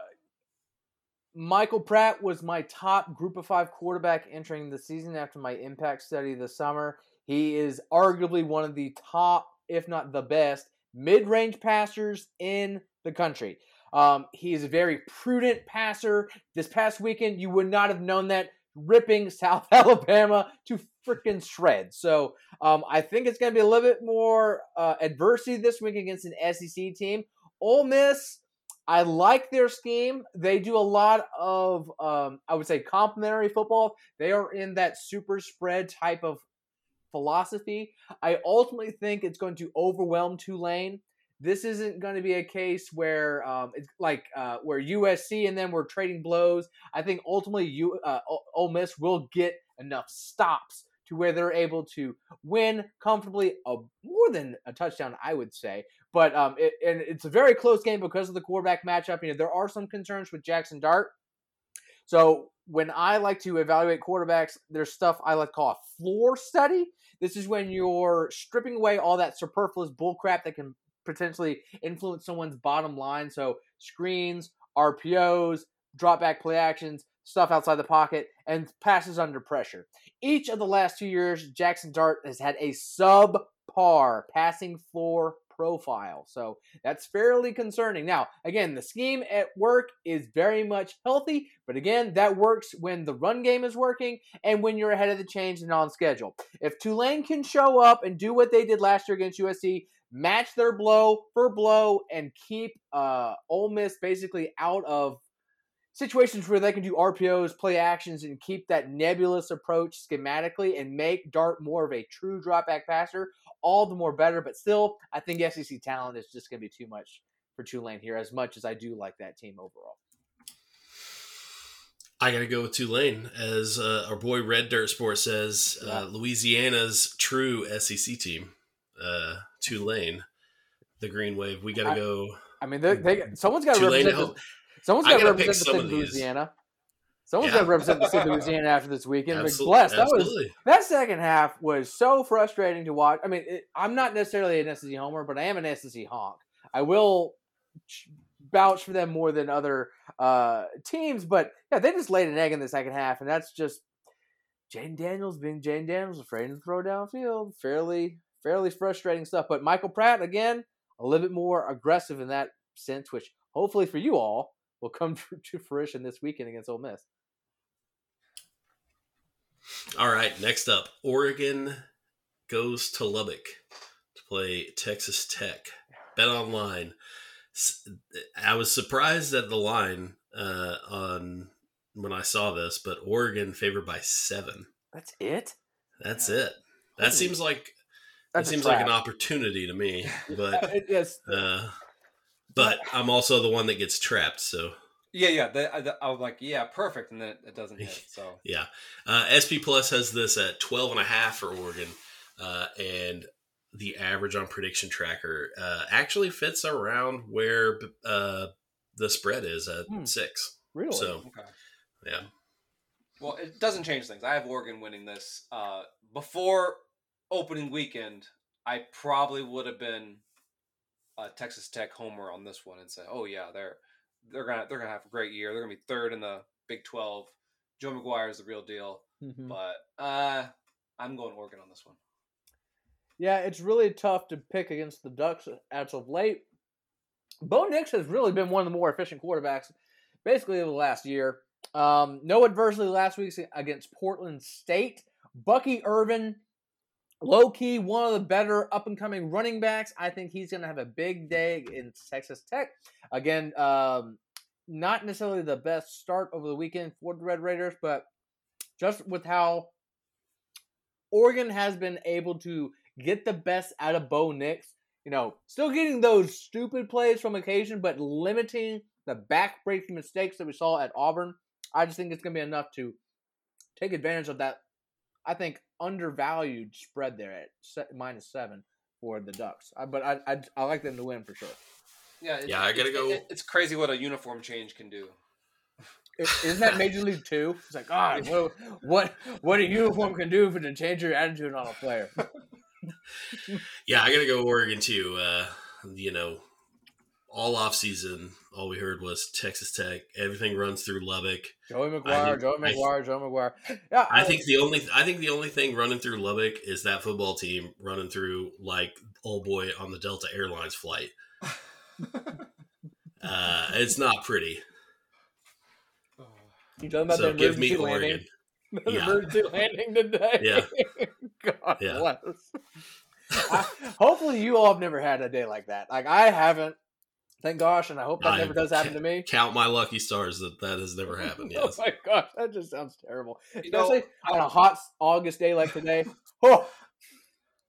Michael Pratt was my top Group of Five quarterback entering the season after my impact study this summer. He is arguably one of the top, if not the best, mid-range passers in the country. Um, he is a very prudent passer. This past weekend, you would not have known that, ripping South Alabama to freaking shreds. So um, I think it's going to be a little bit more uh, adversity this week against an S E C team. Ole Miss, I like their scheme. They do a lot of, um, I would say, complementary football. They are in that super spread type of philosophy. I ultimately think it's going to overwhelm Tulane. This isn't going to be a case where um, it's like uh, where U S C and them were trading blows. I think ultimately you, uh, Ole Miss will get enough stops to where they're able to win comfortably, uh, more than a touchdown, I would say. But um, it, and it's a very close game because of the quarterback matchup. You know, there are some concerns with Jackson Dart. So when I like to evaluate quarterbacks, there's stuff I like to call a floor study. This is when you're stripping away all that superfluous bullcrap that can potentially influence someone's bottom line. So screens, R P Os, drop back play actions, stuff outside the pocket, and passes under pressure. Each of the last two years, Jackson Dart has had a subpar passing floor profile. So that's fairly concerning. Now, again, the scheme at work is very much healthy, but again, that works when the run game is working and when you're ahead of the chains and on schedule. If Tulane can show up and do what they did last year against U S C, match their blow for blow, and keep uh, Ole Miss basically out of situations where they can do R P Os, play actions, and keep that nebulous approach schematically and make Dart more of a true drop back passer, all the more better. But still, I think S E C talent is just going to be too much for Tulane here, as much as I do like that team overall. I got to go with Tulane. As uh, our boy Red Dirt Sports says, Yeah. uh, Louisiana's true S E C team, uh, Tulane, the Green Wave. We got to go. I mean, they, they, someone's got to Tulane represent to the, someone's I got to gotta pick represent the some state of of these. Louisiana. Someone's Yeah. got to represent the state of Louisiana after this weekend. Absol- Blessed. That was Absolutely. that second half was so frustrating to watch. I mean, it, I'm not necessarily an S E C homer, but I am an S E C honk. I will vouch for them more than other uh, teams, but yeah, they just laid an egg in the second half, and that's just Jaden Daniels being Jaden Daniels, afraid to throw downfield. Fairly, fairly frustrating stuff. But Michael Pratt, again, a little bit more aggressive in that sense, which hopefully for you all will come to fruition this weekend against Ole Miss. All right, next up, Oregon goes to Lubbock to play Texas Tech. Bet Online. I was surprised at the line uh, on when I saw this, but Oregon favored by seven. That's it? That's Yeah. it. That Holy- seems like That's that a seems like trap. an opportunity to me, but It- yes. uh, but I'm also the one that gets trapped. So Yeah, yeah. The, I, I was like, yeah, perfect, and then it, it doesn't hit. So yeah, uh, S P Plus has this at twelve and a half for Oregon, uh, and the average on Prediction Tracker uh, actually fits around where uh, the spread is at Hmm. six. Really? So okay. yeah, Well, it doesn't change things. I have Oregon winning this. Uh, before opening weekend, I probably would have been a Texas Tech homer on this one and said, "Oh yeah, they're they're gonna they're gonna have a great year. They're gonna be third in the Big twelve. Joe McGuire is the real deal." Mhm. But uh, I'm going Oregon on this one. Yeah, it's really tough to pick against the Ducks as of late. Bo Nix has really been one of the more efficient quarterbacks basically over the last year. Um, no adversity last week against Portland State. Bucky Irvin, low-key, one of the better up-and-coming running backs. I think he's going to have a big day in Texas Tech. Again, um, not necessarily the best start over the weekend for the Red Raiders, but just with how Oregon has been able to get the best out of Bo Nix, you know, still getting those stupid plays from occasion, but limiting the back-breaking mistakes that we saw at Auburn. I just think it's going to be enough to take advantage of that, I think, undervalued spread there at se- minus seven for the Ducks. I, but I, I I like them to win for sure. Yeah, it, Yeah, I gotta it- go- it- it's crazy what a uniform change can do. I- Isn't that Major League Two? It's like, God, what what what a uniform can do for to change your attitude on a player. yeah, I gotta go Oregon too. Uh, you know, all off season, all we heard was Texas Tech. Everything runs through Lubbock. Joey I McGuire, think- Joey I- McGuire, Joey McGuire. Yeah, I think the only I think the only thing running through Lubbock is that football team running through like old boy on the Delta Airlines flight. Uh, it's not pretty. you talking about So the give me emergency landing? Oregon. The Yeah. emergency landing today. Yeah. God Yeah. bless. I, hopefully, you all have never had a day like that. Like I haven't. Thank gosh, and I hope that I never does happen to me. Count my lucky stars that that has never happened. Yes. Oh my gosh, that just sounds terrible. You know, Especially on a hot August day like today. Oh,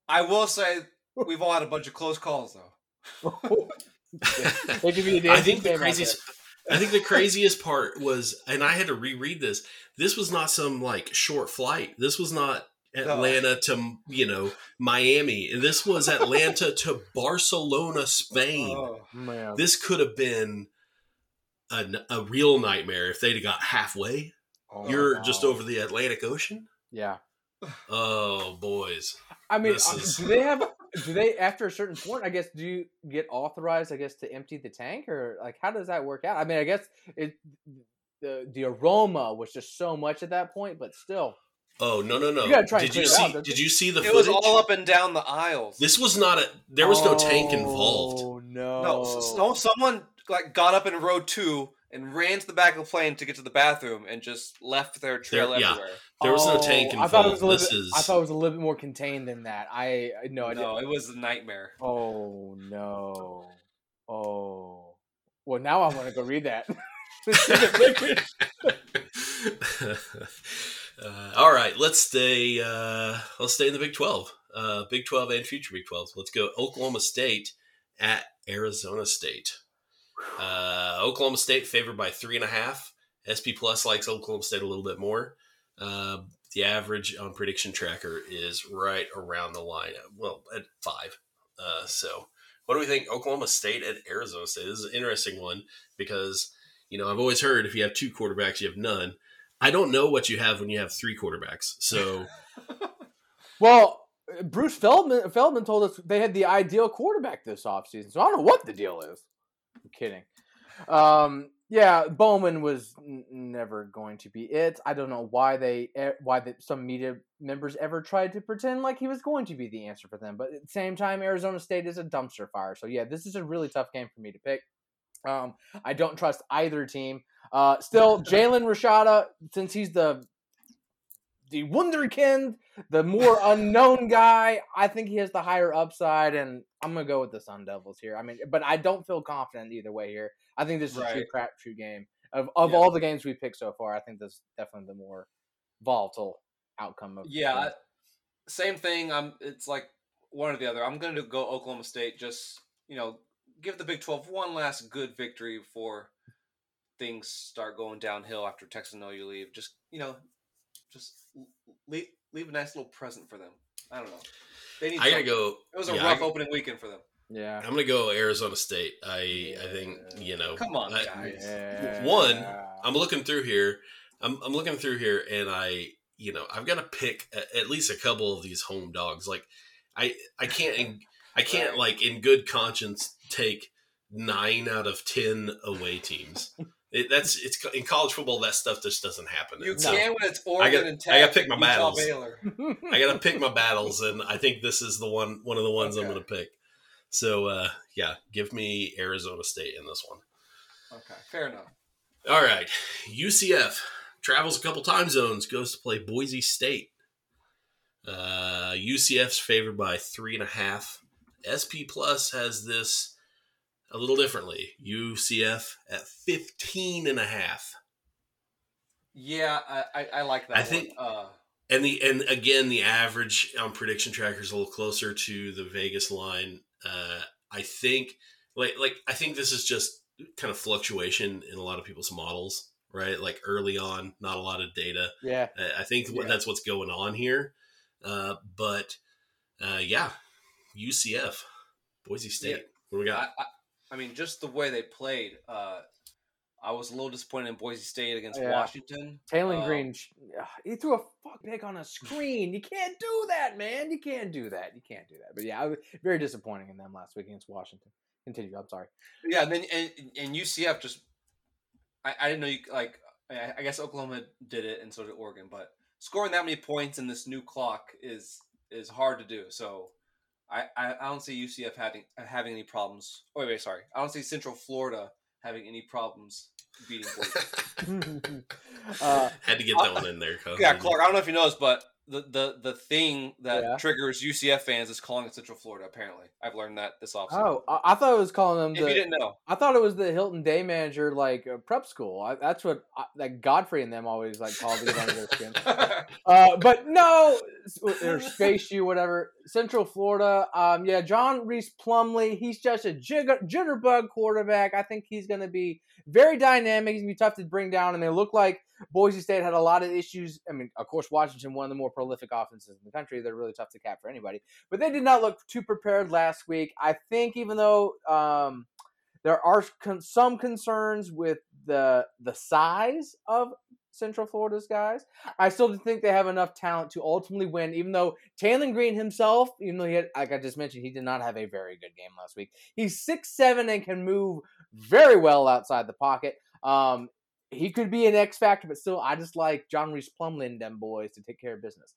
I will say we've all had a bunch of close calls though. It could be a I think the game out craziest. I think the craziest part was, and I had to reread this. This was not some like short flight. This was not Atlanta to, you know, Miami. This was Atlanta to Barcelona, Spain. Oh, Man. This could have been a, a real nightmare if they'd have got halfway. Oh, You're wow. just over the Atlantic Ocean. Yeah. Oh, boys. I mean, This uh, is- do they have? Do they after a certain point? I guess do you get authorized? I guess to empty the tank, or like how does that work out? I mean, I guess it the the aroma was just so much at that point, but still. Oh, no, no, no. You gotta try and Did you clear it see out, don't Did you? you see the it footage? was all up and down the aisles. This was not a there was no tank involved. Oh no! No, so, so someone like got up in row two and ran to the back of the plane to get to the bathroom and just left their trail There- yeah. everywhere. There was no Oh, tank I thought it was involved. a little This bit, is I thought it was a little bit more contained than that. I no, I No, didn't. it was a nightmare. Oh no! Oh, well, now I want to go read that. uh, all right, let's stay. Uh, let's stay in the Big twelve, uh, Big twelve, and future Big twelve. Let's go Oklahoma State at Arizona State. Uh, Oklahoma State favored by three and a half. S P Plus likes Oklahoma State a little bit more. Uh, the average on Prediction Tracker is right around the line. Well, at five. Uh, so, what do we think? Oklahoma State at Arizona State. This is an interesting one because, you know, I've always heard if you have two quarterbacks, you have none. I don't know what you have when you have three quarterbacks. So, Well, Bruce Feldman Feldman told us they had the ideal quarterback this offseason, so I don't know what the deal is. I'm kidding. Um, yeah, Bowman was n- never going to be it. I don't know why they why the, some media members ever tried to pretend like he was going to be the answer for them. But at the same time, Arizona State is a dumpster fire. So yeah, this is a really tough game for me to pick. Um, I don't trust either team. Uh, still, Jalen Rashada, since he's the the wunderkind, the more unknown guy, I think he has the higher upside, and I'm gonna go with the Sun Devils here. I mean, but I don't feel confident either way here. I think this is a true Right. crapshoot game. Of of Yeah. all the games we've picked so far, I think this is definitely the more volatile outcome of. Yeah, I- same thing. I'm. It's like one or the other. I'm going to go Oklahoma State. Just you know, give the Big twelve one last good victory before things start going downhill after Texas and O U leave. Just you know, just leave leave a nice little present for them. I don't know. They need. I gotta something. go. It was a yeah, rough I, opening weekend for them. Yeah. I'm gonna go Arizona State. I I think you know. Come on, I- guys. Yeah. One, I'm looking through here. I'm I'm looking through here, and I you know I've got to pick a, at least a couple of these home dogs. Like I I can't in, I can't Right. like in good conscience take nine out of ten away teams. It, that's it's in college football. That stuff just doesn't happen. You And can so when it's Oregon gotta- and I Tech. gotta pick my Utah, battles. Baylor. I got to pick my battles, and I think this is the one one of the ones I'm Okay. going to pick. So uh, yeah, give me Arizona State in this one. Okay, fair enough. All right, U C F travels a couple time zones, goes to play Boise State. Uh, U C F's favored by three and a half. S P Plus has this a little differently. U C F at fifteen and a half. Yeah, I, I, I like that. I one. think- Uh, And the and again, the average on Prediction Tracker is a little closer to the Vegas line. Uh, I think, like, like I think this is just kind of fluctuation in a lot of people's models, right? Like early on, not a lot of data. Yeah. Uh, I think Yeah. that's what's going on here. Uh, but uh, yeah, U C F, Boise State. Yeah. What do we got? I, I, I mean, just the way they played, uh, I was a little disappointed in Boise State against Yeah. Washington. Taylor Um, Green, sh- ugh, he threw a fuck pick on a screen. You can't do that, man. You can't do that. You can't do that. But yeah, I was very disappointing in them last week against Washington. Continue. I'm sorry. Yeah, and then and, and U C F just, I, I didn't know you like. I, I guess Oklahoma did it, and so did Oregon. But scoring that many points in this new clock is is hard to do. So I, I, I don't see U C F having having any problems. Oh wait, wait, sorry. I don't see Central Florida having any problems beating Boise. uh, Had to get that one in there. Kyle. Yeah, Clark. I don't know if you noticed, but the the, the thing that Yeah. triggers U C F fans is calling it Central Florida. Apparently, I've learned that this offseason. oh, I, I thought it was calling them if you the. didn't know, I thought it was the Hilton Day Manager like uh, prep school. I, that's what I, like Godfrey and them always like called to get under their skin. Uh, but no, or Space U, whatever. Central Florida. Um, yeah, John Reese Plumlee. He's just a jigger, jitterbug quarterback. I think he's going to be very dynamic. He's going to be tough to bring down. And they look like Boise State had a lot of issues. I mean, of course, Washington, one of the more prolific offenses in the country. They're really tough to cap for anybody. But they did not look too prepared last week. I think even though um, there are con- some concerns with the the size of Central Florida's guys, I still think they have enough talent to ultimately win, even though Taylon Green himself, even though he had, like I just mentioned, he did not have a very good game last week. He's six seven and can move very well outside the pocket. Um, he could be an X factor, but still, I just like John Reese Plumlee and them boys to take care of business.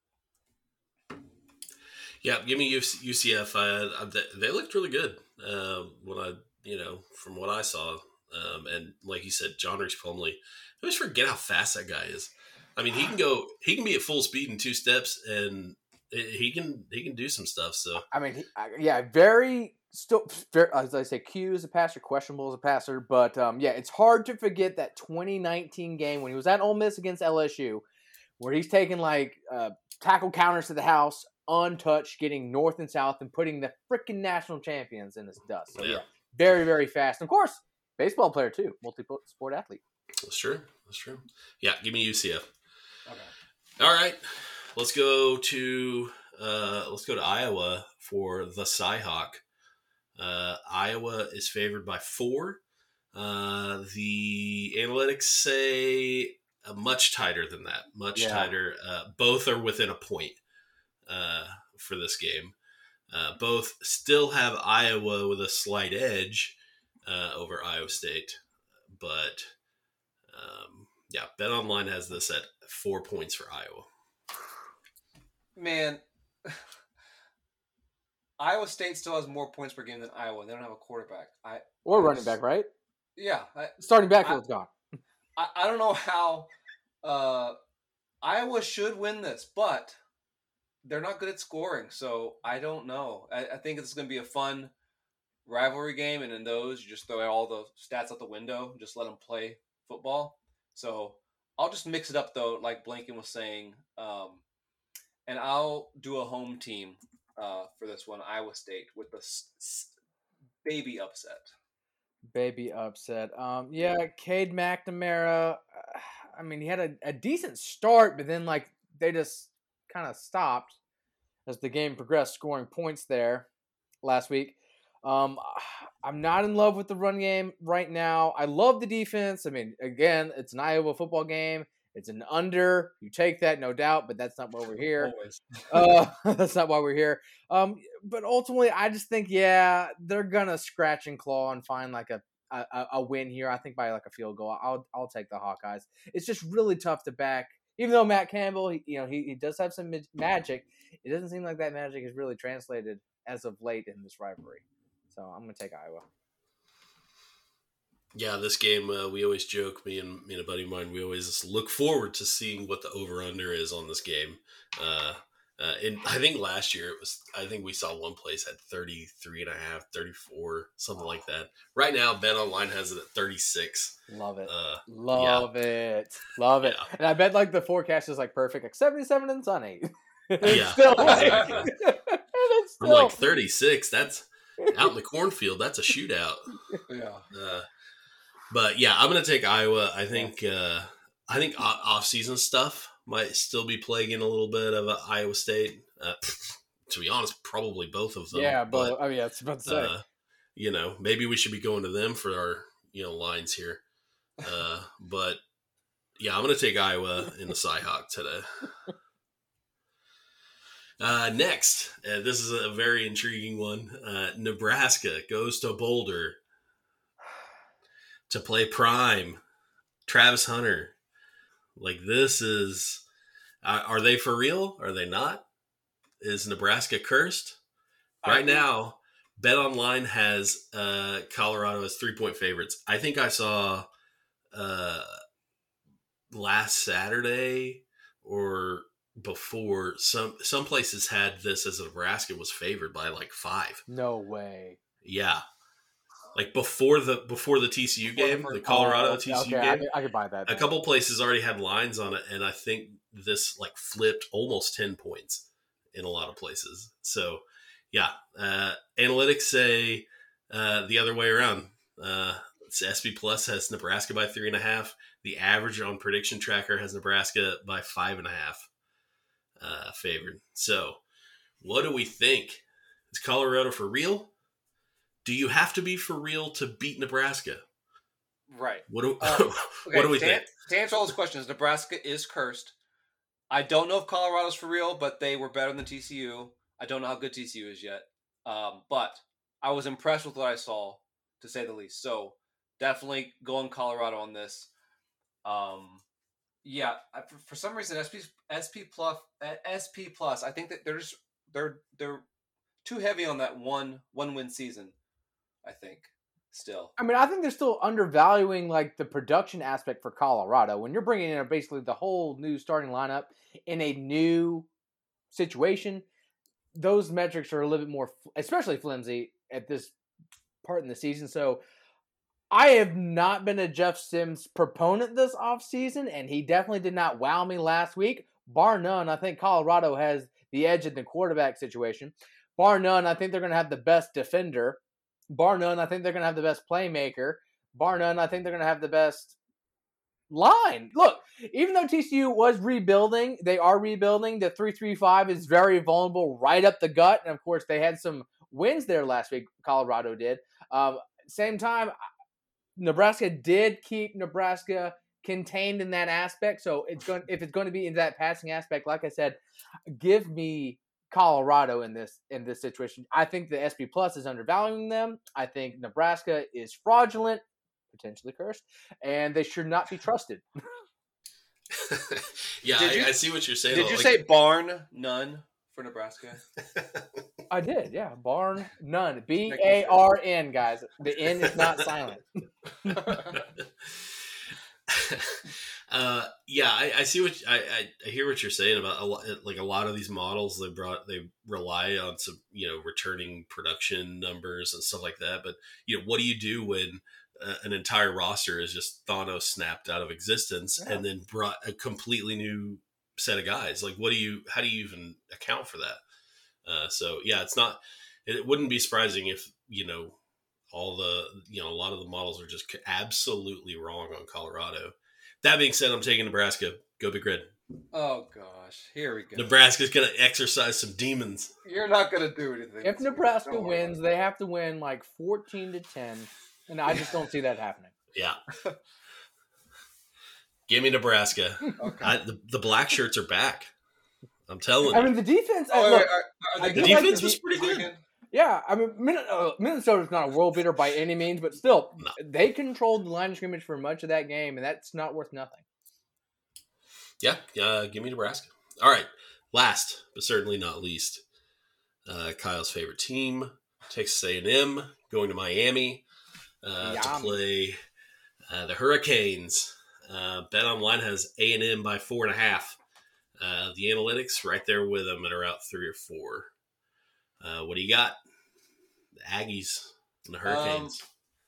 Yeah, give me U C F. I, I, they looked really good uh, when I, you know, from what I saw. Um, and like you said, John Reese Plumlee, I always forget how fast that guy is. I mean, he can go, he can be at full speed in two steps, and he can he can do some stuff. So I mean, he, yeah, very still, very, as I say, Q as a passer, questionable as a passer, but um, yeah, it's hard to forget that twenty nineteen game when he was at Ole Miss against L S U, where he's taking like uh, tackle counters to the house, untouched, getting north and south, and putting the freaking national champions in his dust. So yeah, yeah very very fast. And of course, baseball player too, multi-sport athlete. That's true. That's true. Yeah, give me U C F. Okay. All right, let's go to uh, let's go to Iowa for the Cyhawk. Uh, Iowa is favored by four. Uh, the analytics say uh, much tighter than that. Much yeah. tighter. Uh, both are within a point uh, for this game. Uh, both still have Iowa with a slight edge uh, over Iowa State, but. Um, yeah, BetOnline has this at four points for Iowa. Man, Iowa State still has more points per game than Iowa. They don't have a quarterback. I or running back, right? Yeah, I, starting backfield's gone. I, I don't know how uh, Iowa should win this, but they're not good at scoring, so I don't know. I, I think it's going to be a fun rivalry game, and in those, you just throw all the stats out the window, just let them play football. So I'll just mix it up though, like Blinken was saying, um, and I'll do a home team uh, for this one, Iowa State, with the s- s- baby upset. Baby upset. Um, yeah, Cade McNamara. Uh, I mean, he had a, a decent start, but then like they just kind of stopped as the game progressed, scoring points there last week. Um, I'm not in love with the run game right now. I love the defense. I mean, again, it's an Iowa football game. It's an under. You take that, no doubt, but that's not why we're here. Always. uh, that's not why we're here. Um, but ultimately, I just think, yeah, they're gonna scratch and claw and find like a, a a win here. I think by like a field goal. I'll I'll take the Hawkeyes. It's just really tough to back. Even though Matt Campbell, he, you know, he, he does have some magic. It doesn't seem like that magic is really translated as of late in this rivalry. So I'm going to take Iowa. Yeah, this game, uh, we always joke, me and, me and a buddy of mine, we always look forward to seeing what the over-under is on this game. Uh, uh, and I think last year, it was. I think we saw one place at thirty-three and a half, thirty-four, something like that. Right now, BetOnline has it at thirty-six. Love it. Uh, Love yeah. it. Love it. Yeah. And I bet like the forecast is like perfect, like seventy-seven and sunny. Yeah, still, exactly. it's still... I'm like thirty-six, that's... out in the cornfield, that's a shootout. Yeah. Uh, but yeah, I'm gonna take Iowa. I think uh, I think off-season stuff might still be plaguing a little bit of uh, Iowa State. Uh, to be honest, probably both of them. Yeah, but but I mean, that's about to say. Uh, you know, maybe we should be going to them for our you know lines here. Uh, but yeah, I'm gonna take Iowa in the Cyhawk today. Uh, next, uh, this is a very intriguing one. Uh, Nebraska goes to Boulder to play Prime. Travis Hunter. Like, this is... Uh, are they for real? Are they not? Is Nebraska cursed? Right now, BetOnline has uh, Colorado as three-point favorites. I think I saw uh, last Saturday or... before some some places had this as Nebraska was favored by like five. No way. Yeah, like before the before the T C U game, the Colorado oh, T C U okay, game. I could, I could buy that. A couple places already had lines on it, and I think this like flipped almost ten points. in a lot of places. So, yeah, uh, analytics say uh, the other way around. Uh, S P Plus has Nebraska by three and a half. The average on Prediction Tracker has Nebraska by five and a half uh, favored. So, what do we think? Is Colorado for real? Do you have to be for real to beat Nebraska? Right. What do, Uh, okay, what do we to, think? To answer all those questions, Nebraska is cursed. I don't know if Colorado's for real, but they were better than T C U. I don't know how good T C U is yet. Um, but I was impressed with what I saw, to say the least. So definitely going Colorado on this. Um, yeah, I, for, for some reason, S P S P plus S P plus. I think that they're just they're they're too heavy on that one one win season. I think still. I mean, I think they're still undervaluing like the production aspect for Colorado. When you're bringing in basically the whole new starting lineup in a new situation, those metrics are a little bit more, especially flimsy at this part in the season. So I have not been a Jeff Sims proponent this offseason, and he definitely did not wow me last week. Bar none, I think Colorado has the edge in the quarterback situation. Bar none, I think they're going to have the best defender. Bar none, I think they're going to have the best playmaker. Bar none, I think they're going to have the best line. Look, even though T C U was rebuilding, they are rebuilding. The three three five is very vulnerable right up the gut. And, of course, they had some wins there last week, Colorado did. Um, same time, Nebraska did keep Nebraska contained in that aspect. So it's going if it's going to be in that passing aspect, like I said, give me Colorado in this in this situation. I think the S P Plus is undervaluing them. I think Nebraska is fraudulent, potentially cursed, and they should not be trusted. yeah, Did I, you- I see what you're saying. Did though. you Like- say barn none for Nebraska? I did, yeah. Barn none. B A R N, guys. The N is not silent. uh, yeah, I, I see what I, I, I hear what you're saying about a lot. Like a lot of these models, they brought they rely on some you know returning production numbers and stuff like that. But you know, what do you do when uh, an entire roster is just Thanos snapped out of existence Yeah. and then brought a completely new set of guys? Like, what do you? How do you even account for that? Uh, so yeah, it's not. It wouldn't be surprising if you know all the you know a lot of the models are just absolutely wrong on Colorado. That being said, I'm taking Nebraska. Go Big Red. Oh gosh, here we go. Nebraska's going to exercise some demons. You're not gonna do anything. If this week. Nebraska Don't worry wins, they have to win like fourteen to ten, and I just don't see that happening. Yeah. Give me Nebraska. about it. Okay. I, the, the black shirts are back. I'm telling I you. mean, the defense. Oh, wait, look, wait, are, are I they do the good? like defense the was de- pretty Pretty good. good? yeah, I mean, Min- uh, Minnesota's not a world beater by any means, but still, No. they controlled the line of scrimmage for much of that game, and that's not worth nothing. Yeah, uh, give me Nebraska. All right, last but certainly not least, uh, Kyle's favorite team, Texas A and M, going to Miami uh, to Yum. play uh, the Hurricanes. Uh, Bet Online has A and M by four and a half. Uh, the analytics right there with them at around three or four. Uh, what do you got? The Aggies and the Hurricanes.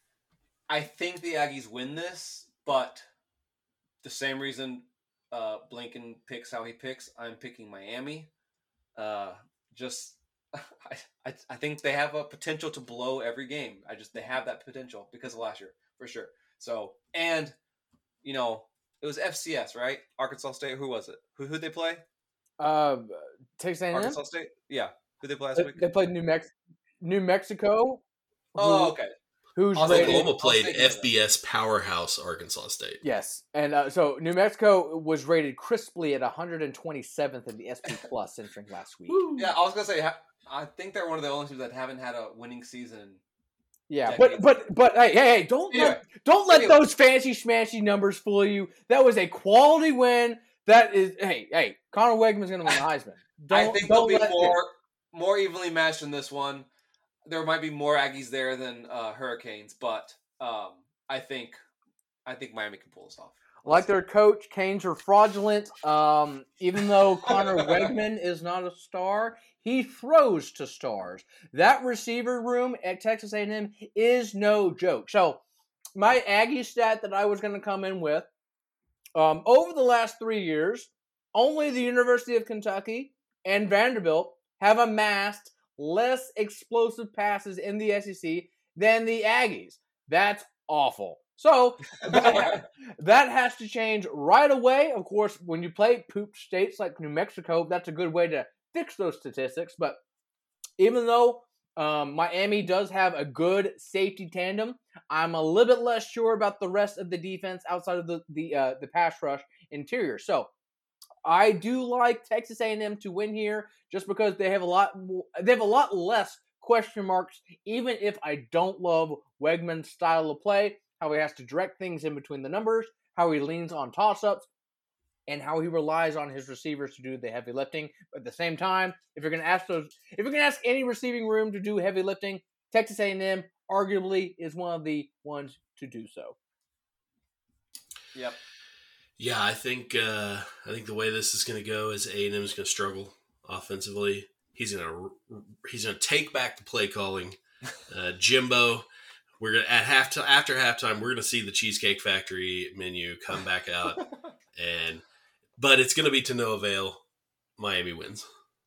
I think the Aggies win this, but the same reason uh, Blinken picks how he picks, I'm picking Miami. Uh, just, I, I, I think they have a potential to blow every game. I just they have that potential because of last year for sure. So and you know it was F C S, right? Arkansas State. Who was it? Who who they play? Uh, Texas A and M. Arkansas State. Yeah. Who they play last They, week? they played New Mex, New Mexico. Oh, who- okay. Who's I'll rated? take Oklahoma I'll played take it. F B S powerhouse Arkansas State. Yes, and uh, so New Mexico was rated crisply at one hundred twenty-seventh in the S P Plus entering last week. Yeah, I was gonna say. ha- I think they're one of the only teams that haven't had a winning season. Yeah, Decades. but but but hey hey hey! Don't Anyway. let don't let Anyway. those fancy schmancy numbers fool you. That was a quality win. That is hey hey. Connor Wegman's going to win the Heisman. Don't, I think don't they'll be let more more evenly matched in this one. There might be more Aggies there than uh, Hurricanes, but um, I think I think Miami can pull this off. like their coach. Canes are fraudulent. Um, even though Connor Wegman is not a star, he throws to stars. That receiver room at Texas A and M is no joke. So my Aggie stat that I was going to come in with, um, over the last three years, only the University of Kentucky and Vanderbilt have amassed less explosive passes in the S E C than the Aggies. That's awful. So that, that has to change right away. Of course, when you play poop states like New Mexico, that's a good way to fix those statistics. But even though um, Miami does have a good safety tandem, I'm a little bit less sure about the rest of the defense outside of the the, uh, the pass rush interior. So I do like Texas A and M to win here, just because they have a lot more, they have a lot less question marks. Even if I don't love Wegman's style of play, how he has to direct things in between the numbers, how he leans on toss-ups, and how he relies on his receivers to do the heavy lifting. But at the same time, if you're going to ask those, if you're going to ask any receiving room to do heavy lifting, Texas A and M arguably is one of the ones to do so. Yep. Yeah, I think uh, I think the way this is going to go is A and M is going to struggle offensively. He's going to he's going to take back the play calling. Uh, Jimbo, we're gonna at half after halftime, we're going to see the Cheesecake Factory menu come back out, and but it's going to be to no avail. Miami wins.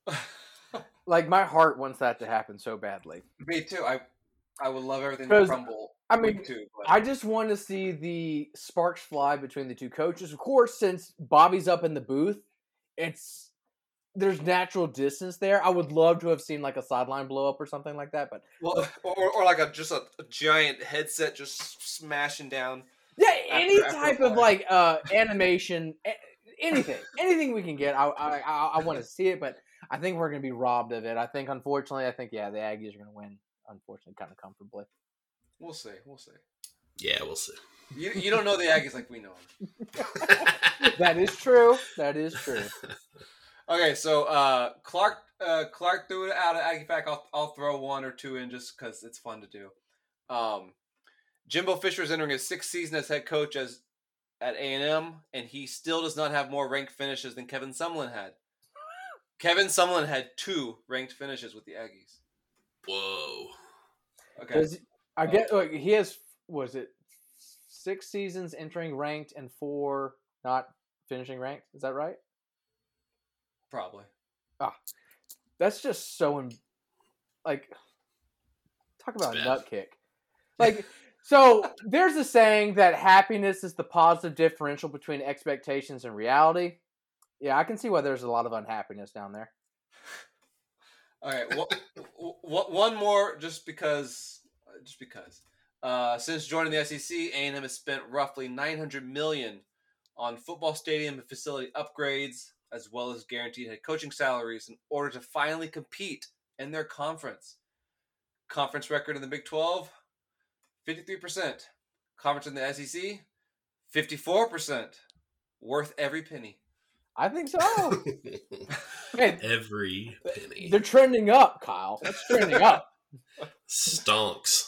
Like, my heart wants that to happen so badly. Me too. I I would love everything to crumble. I mean, too, but. I just want to see the sparks fly between the two coaches. Of course, since Bobby's up in the booth, it's there's natural distance there. I would love to have seen like a sideline blow up or something like that, but well, or, or like a just a, a giant headset just smashing down. Yeah, any after, type after of like uh, animation, anything, anything we can get. I I I, I want to see it, but I think we're going to be robbed of it. I think, unfortunately, I think yeah, the Aggies are going to win. Unfortunately, kind of comfortably. We'll see. We'll see. Yeah, we'll see. You you don't know the Aggies like we know them. That is true. That is true. Okay, so uh, Clark uh, Clark threw it out of Aggie Fact. I'll I'll throw one or two in just because it's fun to do. Um, Jimbo Fisher is entering his sixth season as head coach as at A and M, and he still does not have more ranked finishes than Kevin Sumlin had. Kevin Sumlin had two ranked finishes with the Aggies. Whoa. Okay. Does, I get like, he has was it six seasons entering ranked and four not finishing ranked? Is that right? Probably. Ah, that's just so in, like talk about a nut kick. Like, so there's a saying that happiness is the positive differential between expectations and reality. Yeah, I can see why there's a lot of unhappiness down there. All right, what, what, one more, just because, just because. Uh, since joining the S E C, A and M has spent roughly nine hundred million dollars on football stadium and facility upgrades, as well as guaranteed head coaching salaries, in order to finally compete in their conference. Conference record in the Big twelve, fifty-three percent. Conference in the S E C, fifty-four percent. Worth every penny. I think so. Hey, every penny. They're trending up, Kyle. That's trending up. Stonks.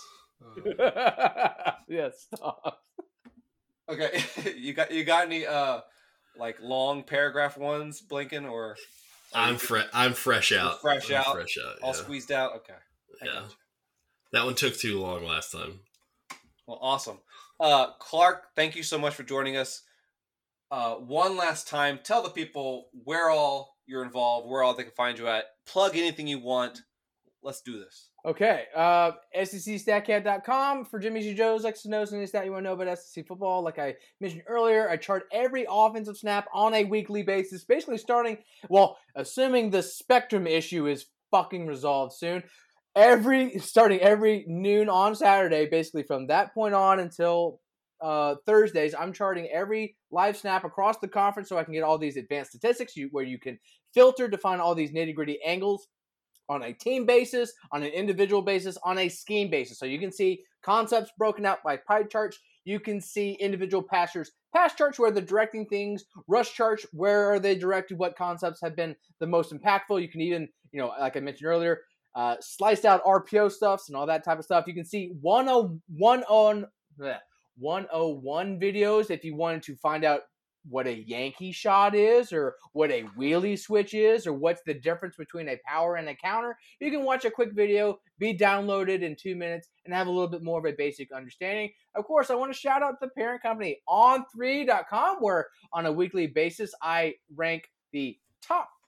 Yeah, stonks. Okay, you got you got any uh like long paragraph ones, Blinken, or I'm fresh. I'm fresh out. Fresh I'm out. Fresh out. All yeah. squeezed out. Okay. I Yeah. That one took too long last time. Well, awesome. Uh, Clark, thank you so much for joining us. Uh, one last time, tell the people where all you're involved, where all they can find you at. Plug anything you want. Let's do this. Okay. Uh, S E C Stat Cat dot com for Jimmy G. Joe's X and O's and any stat you want to know about S E C football. Like I mentioned earlier, I chart every offensive snap on a weekly basis, basically starting, well, assuming the Spectrum issue is fucking resolved soon. Every starting every noon on Saturday, basically from that point on until uh, Thursdays, I'm charting every live snap across the conference so I can get all these advanced statistics you, where you can filter to find all these nitty-gritty angles on a team basis, on an individual basis, on a scheme basis. So you can see concepts broken out by pie charts. You can see individual passers, pass charts where they're directing things, rush charts, where are they directed, what concepts have been the most impactful. You can even, you know, like I mentioned earlier, uh, sliced out R P O stuffs and all that type of stuff. You can see one oh one on one oh one videos if you wanted to find out what a Yankee shot is, or what a wheelie switch is, or what's the difference between a power and a counter. You can watch a quick video, be downloaded in two minutes, and have a little bit more of a basic understanding. Of course, I want to shout out the parent company, on three dot com, where on a weekly basis, I rank the top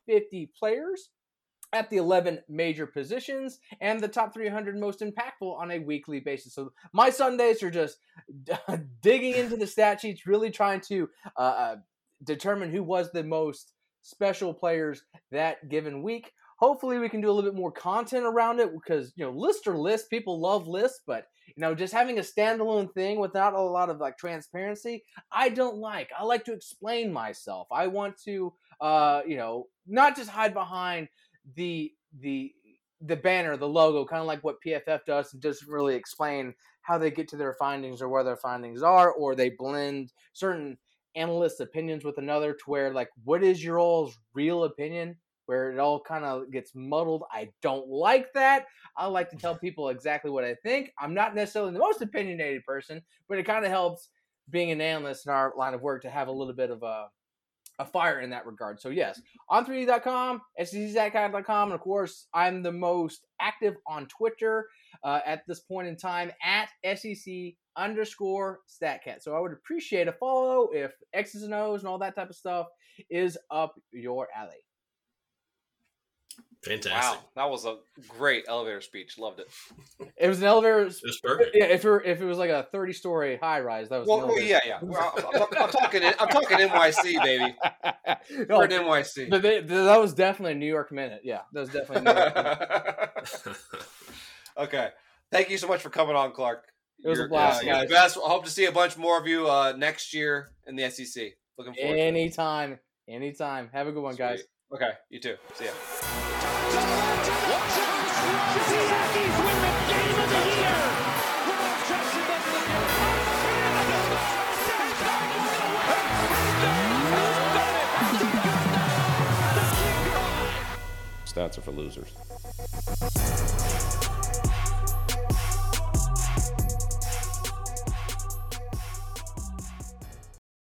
fifty players at the eleven major positions and the top three hundred most impactful on a weekly basis. So my Sundays are just digging into the stat sheets, really trying to uh, uh, determine who was the most special players that given week. Hopefully we can do a little bit more content around it because, you know, lists are lists. People love lists, but, you know, just having a standalone thing without a lot of, like, transparency, I don't like. I like to explain myself. I want to, uh, you know, not just hide behind the the the banner, the logo, kind of like what P F F does, and doesn't really explain how they get to their findings or where their findings are, or they blend certain analysts' opinions with another to where, like, what is your all's real opinion? Where it all kind of gets muddled. I don't like that. I like to tell people exactly what I think. I'm not necessarily the most opinionated person, but it kind of helps being an analyst in our line of work to have a little bit of a, a fire in that regard. So yes, on three D dot com, S E C stat cat dot com, and of course, I'm the most active on Twitter uh, at this point in time at S E C underscore StatCat. So I would appreciate a follow if X's and O's and all that type of stuff is up your alley. Fantastic. Wow, that was a great elevator speech. Loved it. It was an elevator. It was perfect. Yeah, if it were, if it was like a thirty-story high rise, that was. Well, well yeah, yeah. Well, I'm, I'm, I'm talking. I'm talking N Y C, baby. No, We're in N Y C. but they, that was definitely a New York minute. Yeah, that was definitely a New York minute. Okay. Thank you so much for coming on, Clark. It was you're, a blast, uh, you're the guys. best. I hope to see a bunch more of you uh, next year in the S E C. Looking forward to it. Anytime, anytime. Have a good one, guys. Sweet. Okay, you too. See ya. Stats are for losers.